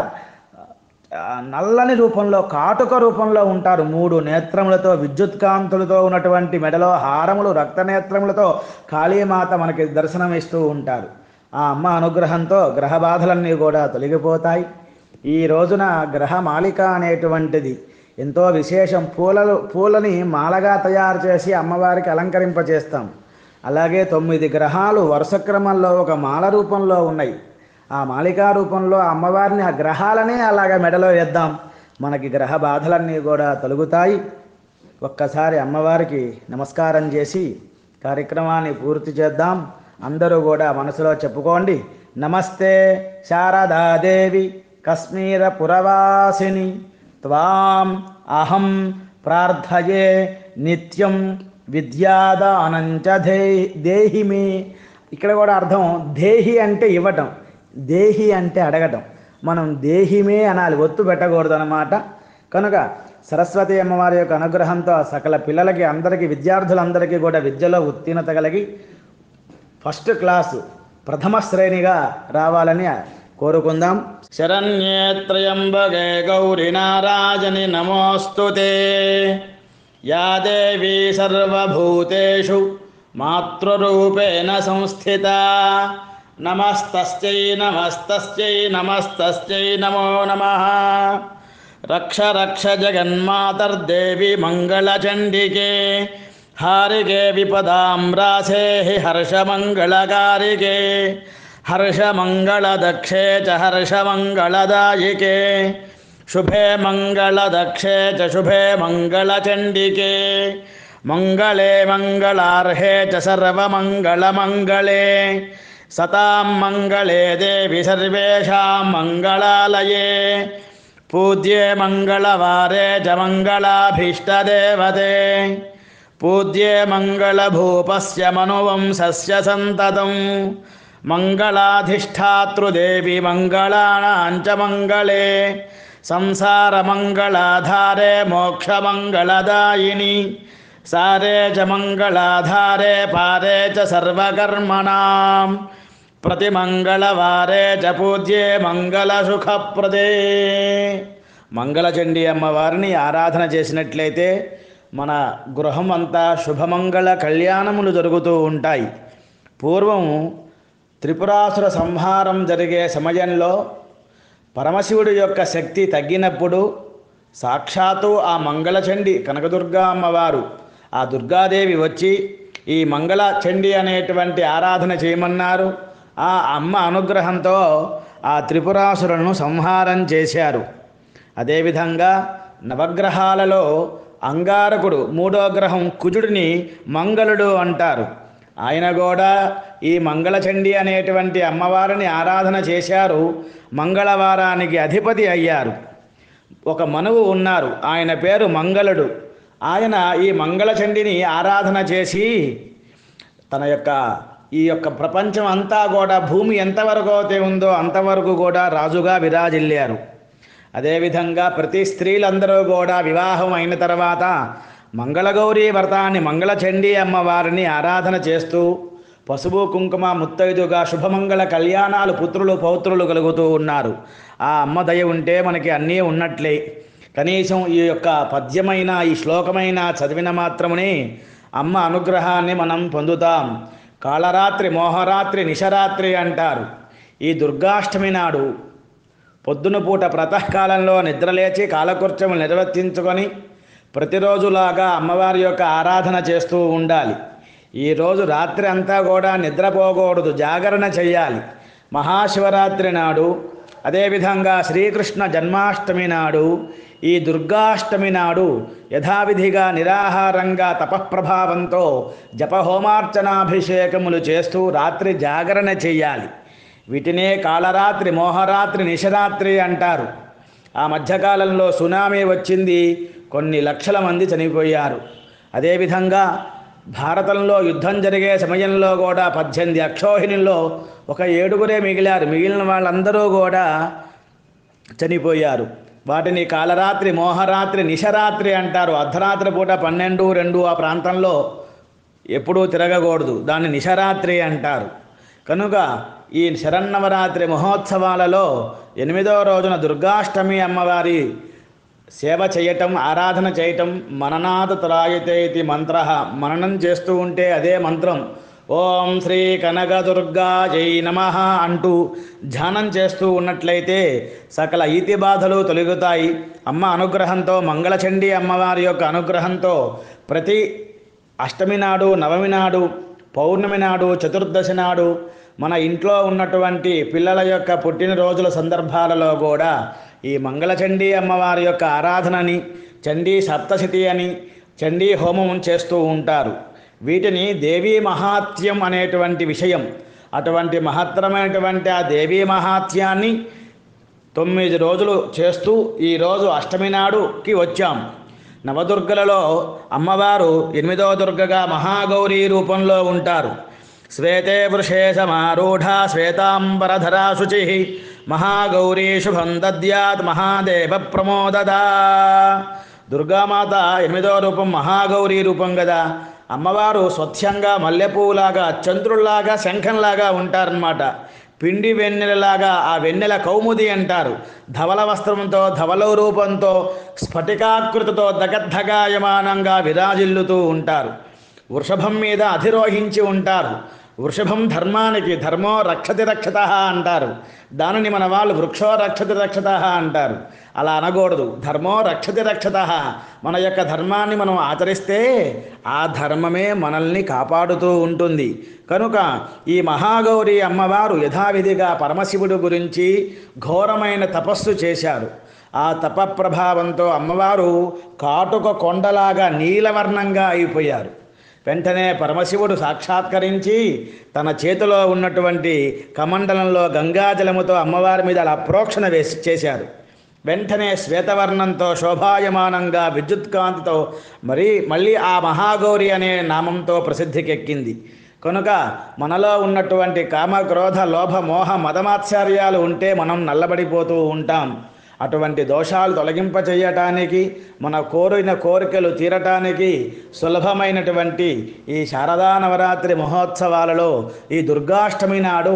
నల్లని రూపంలో కాటుక రూపంలో ఉంటారు. మూడు నేత్రములతో విద్యుత్కాంతులతో ఉన్నటువంటి మెడలో హారములు, రక్తనేత్రములతో కాళీమాత మనకి దర్శనమిస్తూ ఉంటారు. ఆ అమ్మ అనుగ్రహంతో గ్రహ బాధలన్నీ కూడా తొలగిపోతాయి. ఈ రోజున గ్రహమాలిక అనేటువంటిది ఎంతో విశేషం. పూలలు పూలని మాలగా తయారు చేసి అమ్మవారికి అలంకరింపచేస్తాం. అలాగే తొమ్మిది గ్రహాలు వరుస క్రమంలో ఒక మాల రూపంలో ఉన్నాయి. ఆ మాలికా రూపంలో అమ్మవారిని ఆ గ్రహాలనే అలాగా మెడలో వేద్దాం, మనకి గ్రహ బాధలన్నీ కూడా తొలగుతాయి. ఒక్కసారి అమ్మవారికి నమస్కారం చేసి కార్యక్రమాన్ని పూర్తి చేద్దాం. అందరూ కూడా మనసులో చెప్పుకోండి. నమస్తే శారదాదేవి కశ్మీర పురవాసిని త్వాం అహం ప్రార్థయే నిత్యం విద్యాదానంచ దే దేహి మే. ఇక్కడ కూడా అర్థం దేహి అంటే ఇవ్వటం, దేహి అంటే అడగటం. మనం దేహిమే అనాలి, ఒత్తు పెట్టకూడదు అన్నమాట. కనుక సరస్వతి అమ్మవారి యొక్క అనుగ్రహంతో సకల పిల్లలకి అందరికీ విద్యార్థులందరికీ కూడా విద్యలో ఉత్తీర్ణత కలిగి ఫస్ట్ క్లాసు ప్రథమ శ్రేణిగా రావాలని కోరుకుందాం. శరణ్యే త్రయంబకే గౌరీ నారాయణి నమోస్తుతే. యా దేవీ సర్వభూతేషు మాతృరూపేణ సంస్థిత. నమస్తస్యై నమస్తస్యై నమస్తస్యై నమో నమః. రక్ష రక్ష జగన్మాతర్దేవి మంగళచండికే. హారికే విపదాంరాసే హర్షమంగళకారికే. హర్షమంగళదక్షే చ హర్షమంగళదాయికే. శుభే మంగళదక్షే చ శుభే మంగళచండికే. మంగళే మంగళార్హే చ సర్వమంగళమంగళే. సతాం మంగళే దేవి సర్వేషాం మంగళాలయే. పూజ్యే మంగళవారే చ మంగళాభీష్టదేవతే. పూజ్యే మంగళభూపస్య మనువంశస్య సంతతం. మంగళాధిష్టాతృదేవి మంగళానాం చ మంగళే. సంసారమంగళాధారే మోక్షమంగళదాయిని. సారే చ మంగళాధారే పారే చ సర్వకర్మణాం. ప్రతిమంగళవారే చ పూజ్యే మంగళసుఖప్రదే. మంగళచండీ అమ్మవారిని ఆరాధన చేసినట్లయితే మన గృహం అంతా శుభమంగళ కళ్యాణములు జరుగుతూ ఉంటాయి. పూర్వం త్రిపురాసుర సంహారం జరిగే సమయంలో పరమశివుడి యొక్క శక్తి తగ్గినప్పుడు సాక్షాత్తు ఆ మంగళచండి కనకదుర్గా అమ్మవారు, ఆ దుర్గాదేవి వచ్చి ఈ మంగళచండి అనేటువంటి ఆరాధన చేయమన్నారు. ఆ అమ్మ అనుగ్రహంతో ఆ త్రిపురాసురులను సంహారం చేశారు. అదేవిధంగా నవగ్రహాలలో అంగారకుడు మూడో గ్రహం కుజుడిని మంగళుడు అంటారు. ఆయన కూడా ఈ మంగళచండి అనేటువంటి అమ్మవారిని ఆరాధన చేశారు. మంగళవారానికి అధిపతి అయ్యారు. ఒక మనువు ఉన్నారు, ఆయన పేరు మంగళుడు. ఆయన ఈ మంగళచండిని ఆరాధన చేసి తన యొక్క ఈ యొక్క ప్రపంచం అంతా కూడా భూమి ఎంతవరకు అయితే ఉందో అంతవరకు కూడా రాజుగా విరాజిల్లారు. అదేవిధంగా ప్రతి స్త్రీలందరూ కూడా వివాహం అయిన తర్వాత మంగళగౌరీ వ్రతాన్ని మంగళచండీ అమ్మవారిని ఆరాధన చేస్తూ పసుపు కుంకుమ ముత్తైదుగా శుభమంగళ కళ్యాణాలు పుత్రులు పౌత్రులు కలుగుతూ ఉన్నారు. ఆ అమ్మ దయ ఉంటే మనకి అన్నీ ఉన్నట్లే. కనీసం ఈ యొక్క పద్యమైన ఈ శ్లోకమైన చదివిన మాత్రమునే అమ్మ అనుగ్రహాన్ని మనం పొందుతాం. కాళరాత్రి మోహరాత్రి నిశరాత్రి అంటారు. ఈ దుర్గాష్టమి నాడు పొద్దున పూట ప్రాతకాలంలో నిద్రలేచి కాలకృత్యములు నిర్వర్తించుకొని ప్రతిరోజులాగా అమ్మవారి యొక్క ఆరాధన చేస్తూ ఉండాలి. ఈరోజు రాత్రి అంతా కూడా నిద్రపోకూడదు, జాగరణ చెయ్యాలి. మహాశివరాత్రి నాడు, అదేవిధంగా శ్రీకృష్ణ జన్మాష్టమి నాడు, ఈ దుర్గాష్టమి నాడు యథావిధిగా నిరాహారంగా తపఃప్రభావంతో జపహోమార్చనాభిషేకములు చేస్తూ రాత్రి జాగరణ చెయ్యాలి. వీటినే కాళరాత్రి మోహరాత్రి నిశరాత్రి అంటారు. ఆ మధ్యకాలంలో సునామీ వచ్చింది, కొన్ని లక్షల మంది చనిపోయారు. అదేవిధంగా భారతంలో యుద్ధం జరిగే సమయంలో కూడా పద్దెనిమిది అక్షోహిణుల్లో ఒక ఏడుగురే మిగిలారు. మిగిలిన వాళ్ళందరూ కూడా చనిపోయారు. వాటిని కాళరాత్రి మోహరాత్రి నిశరాత్రి అంటారు. అర్ధరాత్రి పూట పన్నెండు రెండు ఆ ప్రాంతంలో ఎప్పుడూ తిరగకూడదు, దాన్ని నిశరాత్రి అంటారు. కనుక ఈ శరన్నవరాత్రి మహోత్సవాలలో ఎనిమిదో రోజున దుర్గాష్టమి అమ్మవారి సేవ చేయటం, ఆరాధన చేయటం, మననాథ త్రాయతే ఇది మంత్ర, మననం చేస్తూ ఉంటే అదే మంత్రం ఓం శ్రీ కనకదుర్గాజై నమః అంటూ ధ్యానం చేస్తూ ఉన్నట్లయితే సకల ఈతి బాధలు తొలగుతాయి. అమ్మ అనుగ్రహంతో, మంగళచండీ అమ్మవారి యొక్క అనుగ్రహంతో ప్రతి అష్టమి నాడు, నవమి నాడు, పౌర్ణమి నాడు, చతుర్దశి నాడు మన ఇంట్లో ఉన్నటువంటి పిల్లల యొక్క పుట్టినరోజుల సందర్భాలలో కూడా ఈ మంగళచండీ అమ్మవారి యొక్క ఆరాధనని, చండీ సప్తశతి అని చండీ హోమం చేస్తూ ఉంటారు. వీటిని దేవీ మహాత్మ్యం అనేటువంటి విషయం. అటువంటి మహత్తరమైనటువంటి ఆ దేవీ మహాత్యాన్ని తొమ్మిది రోజులు చేస్తూ ఈరోజు అష్టమి నాడుకి వచ్చాం. నవదుర్గలలో అమ్మవారు ఎనిమిదవ దుర్గగా మహాగౌరీ రూపంలో ఉంటారు. శ్వేతే వృషే సమారూఢ శ్వేతాంబరధరా శుచి మహాగౌరీ శుభం దద్యాత్ మహాదేవ ప్రమోదదా. దుర్గామాత ఎనిమిదో రూపం మహాగౌరీ రూపం కదా. అమ్మవారు స్వచ్ఛంగా మల్లెపూలాగా, చంద్రుల్లాగా, శంఖంలాగా ఉంటారన్నమాట. పిండి వెన్నెలలాగా, ఆ వెన్నెల కౌముది అంటారు. ధవల వస్త్రంతో, ధవల రూపంతో, స్ఫటికాకృతితో దగద్ధగాయమానంగా విరాజిల్లుతూ ఉంటారు. వృషభం మీద అధిరోహించి ఉంటారు. వృషభం ధర్మానికి, ధర్మో రక్షతి రక్షత అంటారు. దానిని మన వాళ్ళు వృక్షో రక్షతి రక్షత అంటారు. అలా అనకూడదు. ధర్మో రక్షతి రక్షత. మన యొక్క ధర్మాన్ని మనం ఆచరిస్తే ఆ ధర్మమే మనల్ని కాపాడుతూ ఉంటుంది. కనుక ఈ మహాగౌరి అమ్మవారు యథావిధిగా పరమశివుడు గురించి ఘోరమైన తపస్సు చేశారు. ఆ తపప్రభావంతో అమ్మవారు కాటుక కొండలాగా నీలవర్ణంగా అయిపోయారు. వెంటనే పరమశివుడు సాక్షాత్కరించి తన చేతిలో ఉన్నటువంటి కమండలంలో గంగాజలముతో అమ్మవారి మీద అలా ప్రోక్షణ వేసి చేశారు. వెంటనే శ్వేతవర్ణంతో శోభాయమానంగా విద్యుత్కాంతితో మరీ మళ్ళీ ఆ మహాగౌరి అనే నామంతో ప్రసిద్ధికెక్కింది. కనుక మనలో ఉన్నటువంటి కామ క్రోధ లోభ మోహ మదమాత్సర్యాలు ఉంటే మనం నల్లబడిపోతూ ఉంటాం. అటువంటి దోషాలు తొలగింపచేయటానికి, మన కోరిన కోరికలు తీరటానికి సులభమైనటువంటి ఈ శారదా నవరాత్రి మహోత్సవాలలో ఈ దుర్గాష్టమి నాడు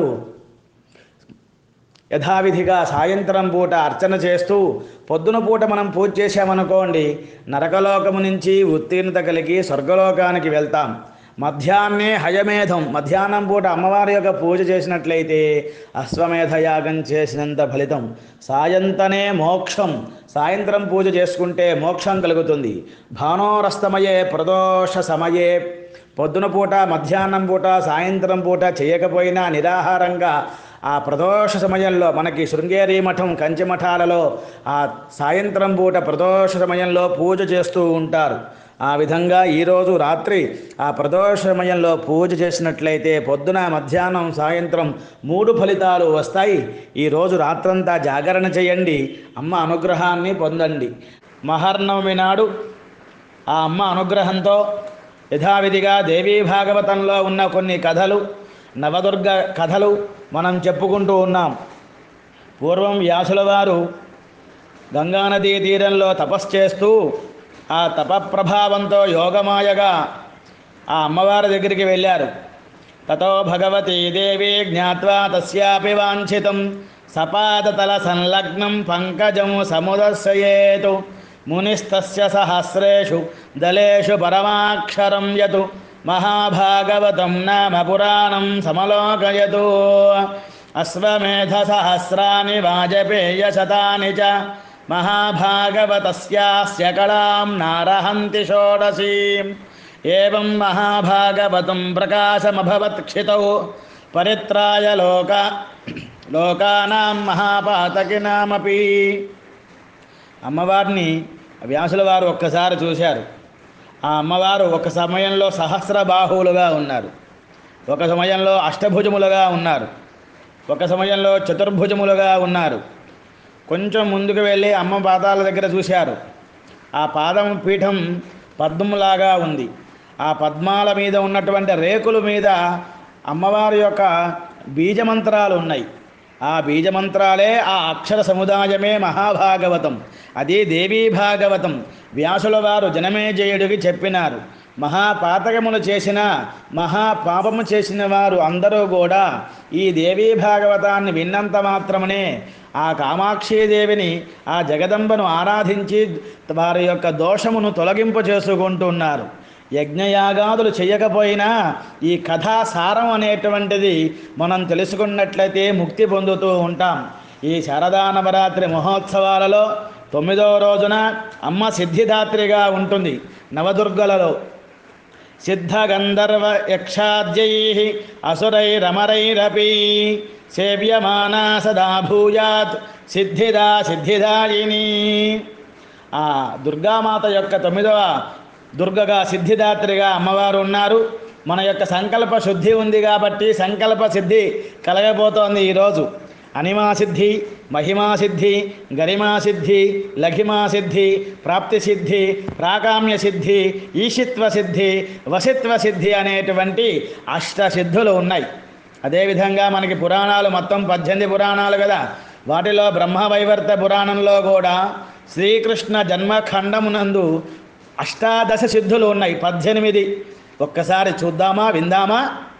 యథావిధిగా సాయంత్రం పూట అర్చన చేస్తూ పొద్దున పూట మనం పూజ చేశామనుకోండి, నరకలోకము నుంచి ఉత్తీర్ణత కలిగి స్వర్గలోకానికి వెళ్తాం. మధ్యాహ్నే హయమేధం, మధ్యాహ్నం పూట అమ్మవారి యొక్క పూజ చేసినట్లయితే అశ్వమేధ యాగం చేసినంత ఫలితం. సాయంతనే మోక్షం, సాయంత్రం పూజ చేసుకుంటే మోక్షం కలుగుతుంది. భానోరస్తమయే ప్రదోష సమయే, పొద్దున పూట, మధ్యాహ్నం పూట, సాయంత్రం పూట చేయకపోయినా నిరాహారంగా ఆ ప్రదోష సమయంలో మనకి శృంగేరి మఠం, కంచి మఠాలలో ఆ సాయంత్రం పూట ప్రదోష సమయంలో పూజ చేస్తూ ఉంటారు. ఆ విధంగా ఈరోజు రాత్రి ఆ ప్రదోష సమయంలో పూజ చేసినట్లయితే పొద్దున, మధ్యాహ్నం, సాయంత్రం మూడు ఫలితాలు వస్తాయి. ఈరోజు రాత్రంతా జాగరణ చేయండి, అమ్మ అనుగ్రహాన్ని పొందండి. మహర్నవమి నాడు ఆ అమ్మ అనుగ్రహంతో యథావిధిగా దేవీ భాగవతంలో ఉన్న కొన్ని కథలు, నవదుర్గ కథలు మనం చెప్పుకుంటూ ఉన్నాం. పూర్వం వ్యాసుల వారు గంగానదీ తీరంలో తపస్సు చేస్తూ ఆ తపప్రభావంతో యోగమాయగా ఆ అమ్మవారి దగ్గరికి వెళ్ళారు. తతో భగవతీ దేవి జ్ఞాత్వా తస్యాపి వాంఛితం సపాదతల సంలగ్నం పంకజం సముదర్శయేతు మునిస్తస్య సహస్రేషు దళేషు పరమాక్షరం యతు మహాభాగవతం నామ పురాణం సమలోకయతు అశ్వమేధ సహస్రాని వాజపేయ శతాని చ మహాభాగవతస్యాస్య కళాం నారహంతి షోడశీం ఏవం మహాభాగవతం ప్రకాశమభవత్ క్షితౌ పరిత్రాయ లోక లోకానాం మహాపాతకినామపి. అమ్మవారిని వ్యాసుల వారు ఒక్కసారి చూశారు. ఆ అమ్మవారు ఒక సమయంలో సహస్ర బాహువులుగా ఉన్నారు, ఒక సమయంలో అష్టభుజములుగా ఉన్నారు, ఒక సమయంలో చతుర్భుజములుగా ఉన్నారు. కొంచెం ముందుకు వెళ్ళి అమ్మ పాదాల దగ్గర చూశారు. ఆ పాదం పీఠం పద్మములాగా ఉంది. ఆ పద్మాల మీద ఉన్నటువంటి రేకుల మీద అమ్మవారి యొక్క బీజమంత్రాలు ఉన్నాయి. ఆ బీజమంత్రాలే ఆ అక్షర సముదాయమే మహాభాగవతం, అది దేవీ భాగవతం. వ్యాసుల వారు జనమేజయుడికి చెప్పినారు, మహాపాతకములు చేసిన మహాపాపము చేసిన వారు అందరూ కూడా ఈ దేవీ భాగవతాన్ని విన్నంత మాత్రమునే ఆ కామాక్షీదేవిని ఆ జగదంబను ఆరాధించి వారి యొక్క దోషమును తొలగింపు చేసుకుంటున్నారు. యజ్ఞయాగాదులు చేయకపోయినా ఈ కథా సారం అనేటువంటిది మనం తెలుసుకున్నట్లయితే ముక్తి పొందుతూ ఉంటాం. ఈ శారదా నవరాత్రి మహోత్సవాలలో తొమ్మిదవ రోజున అమ్మ సిద్ధిదాత్రిగా ఉంటుంది. నవదుర్గలలో సిద్ధ గంధర్వ యక్షాద్యై అసురైరమరైరపి సేవ్యమానా సదా భూయాత్ సిద్ధిదా సిద్ధిదాయిని. ఆ దుర్గామాత యొక్క తొమ్మిదవ దుర్గగా సిద్ధిదాత్రిగా అమ్మవారు ఉన్నారు. మన యొక్క సంకల్ప శుద్ధి ఉంది కాబట్టి సంకల్ప సిద్ధి కలగబోతోంది ఈరోజు. అనిమాసిద్ధి, మహిమాసిద్ధి, గరిమాసిద్ధి, లఘిమాసిద్ధి, ప్రాప్తిసిద్ధి, ప్రాకామ్య సిద్ధి, ఈశిత్వ సిద్ధి, వసిత్వ సిద్ధి అనేటువంటి అష్టసిద్ధులు ఉన్నాయి. అదేవిధంగా మనకి పురాణాలు మొత్తం పద్దెనిమిది పురాణాలు కదా, వాటిలో బ్రహ్మవైవర్త పురాణంలో కూడా శ్రీకృష్ణ జన్మఖండమునందు అష్టాదశ సిద్ధులు ఉన్నాయి, పద్దెనిమిది. ఒక్కసారి చూద్దామా, విందామా?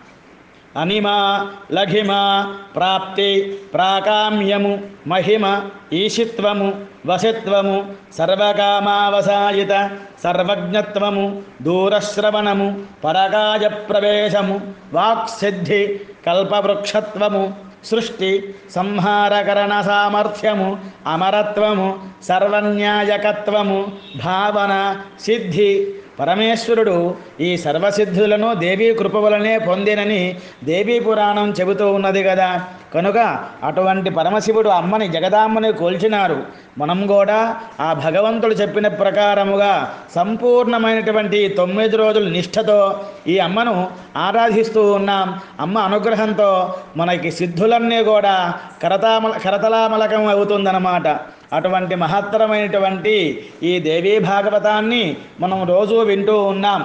అనిమ, లఘిమ, ప్రాప్తి, ప్రాకామ్యము, మహిమ, ఈశిత్వము, వసిత్వము, సర్వకామావసాయిత, సర్వజ్ఞత్వము, దూరశ్రవణము, పరకాయ ప్రవేశము, వాక్సిద్ధి, కల్పవృక్షత్వము, సృష్టి సంహారకరణ సామర్థ్యము, అమరత్వము, సర్వన్యాయకత్వము, భావన, సిద్ధి. పరమేశ్వరుడు ఈ సర్వసిద్ధులను దేవీ కృప వలనే పొందినని దేవీ పురాణం చెబుతూ ఉన్నది కదా. కనుక అటువంటి పరమశివుడు అమ్మని జగదామ్మని కొల్చినారు. మనం కూడా ఆ భగవంతుడు చెప్పిన ప్రకారముగా సంపూర్ణమైనటువంటి తొమ్మిది రోజుల నిష్ఠతో ఈ అమ్మను ఆరాధిస్తూ ఉన్నాం. అమ్మ అనుగ్రహంతో మనకి సిద్ధులన్నీ కూడా కరతామల కరతలామలకం అవుతుందన్నమాట. అటువంటి మహత్తరమైనటువంటి ఈ దేవీ భాగవతాన్ని మనం రోజు వింటూ ఉన్నాం.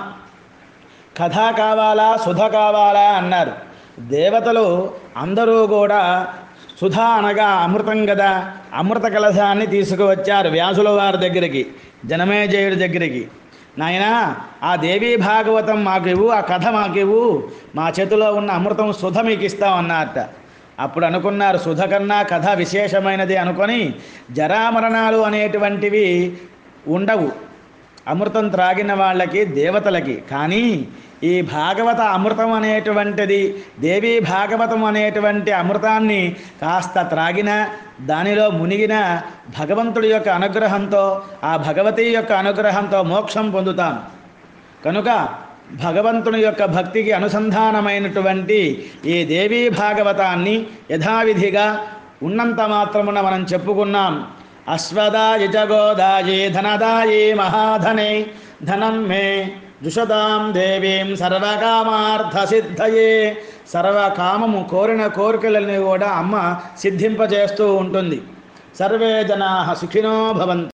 కథ కావాలా, సుధ కావాలా అన్నారు. దేవతలు అందరూ కూడా సుధ అనగా అమృతం కదా, అమృత కలశాన్ని తీసుకువచ్చారు వ్యాసుల వారి దగ్గరికి, జనమేజయుడి దగ్గరికి. నాయనా, ఆ దేవీ భాగవతం మాకు ఇవ్వు, ఆ కథ మాకు ఇవ్వు, మా చేతిలో ఉన్న అమృతం సుధ మీకు ఇస్తామన్నట్ట. అప్పుడు అనుకున్నారు సుధ కన్నా కథ విశేషమైనది అనుకొని, జరామరణాలు అనేటువంటివి ఉండవు అమృతం త్రాగిన వాళ్ళకి, దేవతలకి. కానీ ఈ భాగవత అమృతం అనేటువంటిది, దేవీ భాగవతం అనేటువంటి అమృతాన్ని కాస్త త్రాగిన, దానిలో మునిగిన భగవంతుడి యొక్క అనుగ్రహంతో, ఆ భగవతి యొక్క అనుగ్రహంతో మోక్షం పొందుతాం. కనుక భగవంతుని యొక్క భక్తికి అనుసంధానమైనటువంటి ఈ దేవీ భాగవతాన్ని యథావిధిగా ఉన్నంత మాత్రమున మనం చెప్పుకున్నాం. అశ్వదాయి చ గోదాయి ధనదాయి మహాధనే ధనం మే జుషదాం దేవీం సర్వకామార్థసిద్ధయే. సర్వకామము కోరిన కోరికలని కూడా అమ్మ సిద్ధింపజేస్తూ ఉంటుంది. సర్వే జనాః సుఖినో భవంతు.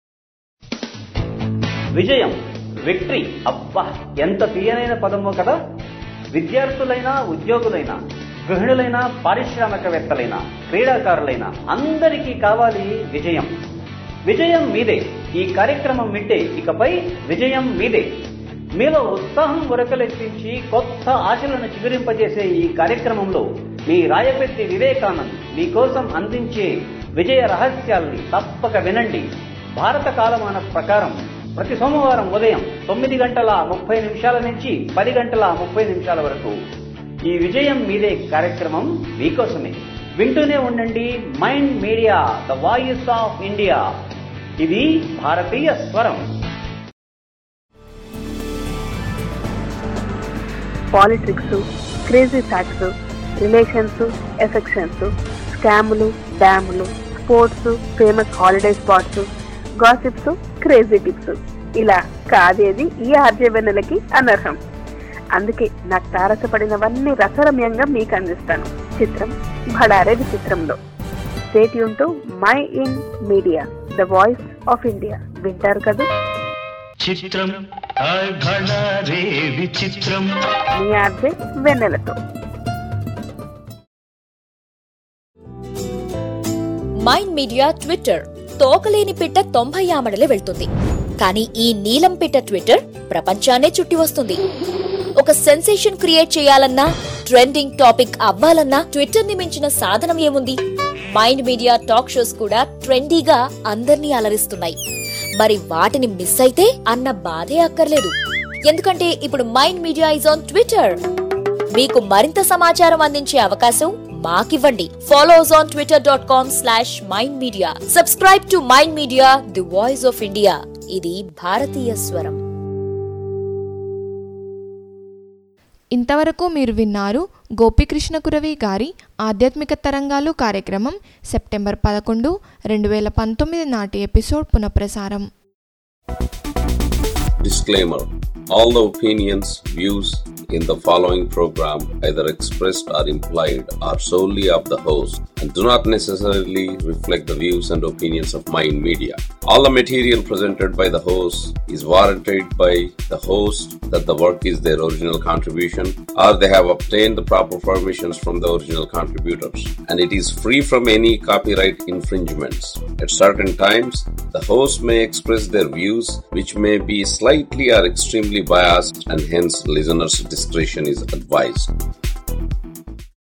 విజయం, విక్టరీ, అబ్బా ఎంత తీయనైన పదమో కదా. విద్యార్థులైనా, ఉద్యోగులైనా, గృహిణులైనా, పారిశ్రామికవేత్తలైనా, క్రీడాకారులైనా అందరికీ కావాలి విజయం. విజయం మీదే. ఈ కార్యక్రమం వింటే ఇకపై విజయం మీదే. మీలో ఉత్సాహం ఉరకలెత్తించి కొత్త ఆశలను చిగురింపజేసే ఈ కార్యక్రమంలో మీ రాయపెట్టి వివేకానంద్ మీకోసం అందించే విజయ రహస్యాల్ని తప్పక వినండి. భారత కాలమాన ప్రకారం ప్రతి సోమవారం ఉదయం తొమ్మిది గంటల ముప్పై నిమిషాల నుంచి పది గంటల ముప్పై నిమిషాల వరకు ఈ విజయం మీదే కార్యక్రమం మీకోసమే. వింటూనే ఉండండి mind media, the voice of India. ఇది భారతీయ స్వరం. Politics, crazy facts, relations, affections, స్కాములు, డ్యాములు, sports, famous holiday spots, gossips, crazy tips, ఇలా కాదేది ఈ ఆర్జవెన్నెలకి అనర్హం. అందుకే నాకు తారసపడినవన్నీ రసరమ్యంగా మీకు అందిస్తాను. చిత్రం భడారే విచిత్రంలో. Stay tune to mind media, the voice of India. వింటారు కదా? చిత్రం భడారే విచిత్రం. మీ ఆర్జే వెన్నెలతో. Mind media twitter. తోకలేని పిట్ట తొంభై ఆమడలే వెళ్తుంది, కానీ ఈ నీలం పిట్ట ట్విట్టర్ ప్రపంచాన్నే చుట్టి వస్తుంది. ఒక సెన్సేషన్ క్రియేట్ చేయాలన్నా, ట్రెండింగ్ టాపిక్ అవ్వాలన్నా ట్విట్టర్ ని మించిన సాధనం ఏముంది? మైండ్ మీడియా టాక్ షోస్ కూడా ట్రెండీగా అందర్నీ అలరిస్తున్నాయి. మరి వాటిని మిస్ అయితే అన్న బాధే అక్కర్లేదు. ఎందుకంటే ఇప్పుడు mind media is on twitter. మీకు మరింత సమాచారం అందించే అవకాశం మాకివ్వండి. Follow us on twitter dot com slash mind media. Subscribe to mind media, the voice of India. ఇది భారతీయ స్వరం. ఇంతవరకు మీరు విన్నారు గోపీకృష్ణ కురవి గారి ఆధ్యాత్మిక తరంగాలు కార్యక్రమం సెప్టెంబర్ పదకొండు రెండు వేల పంతొమ్మిది నాటి ఎపిసోడ్ పునఃప్రసారం. Disclaimer. All the opinions, views in the following program either expressed or implied are solely of the host and do not necessarily reflect the views and opinions of Mind Media. All the material presented by the host is warranted by the host that the work is their original contribution or they have obtained the proper permissions from the original contributors, and it is free from any copyright infringements. At certain times, the host may express their views which may be slightly or extremely biased, and hence listeners' discretion is advised.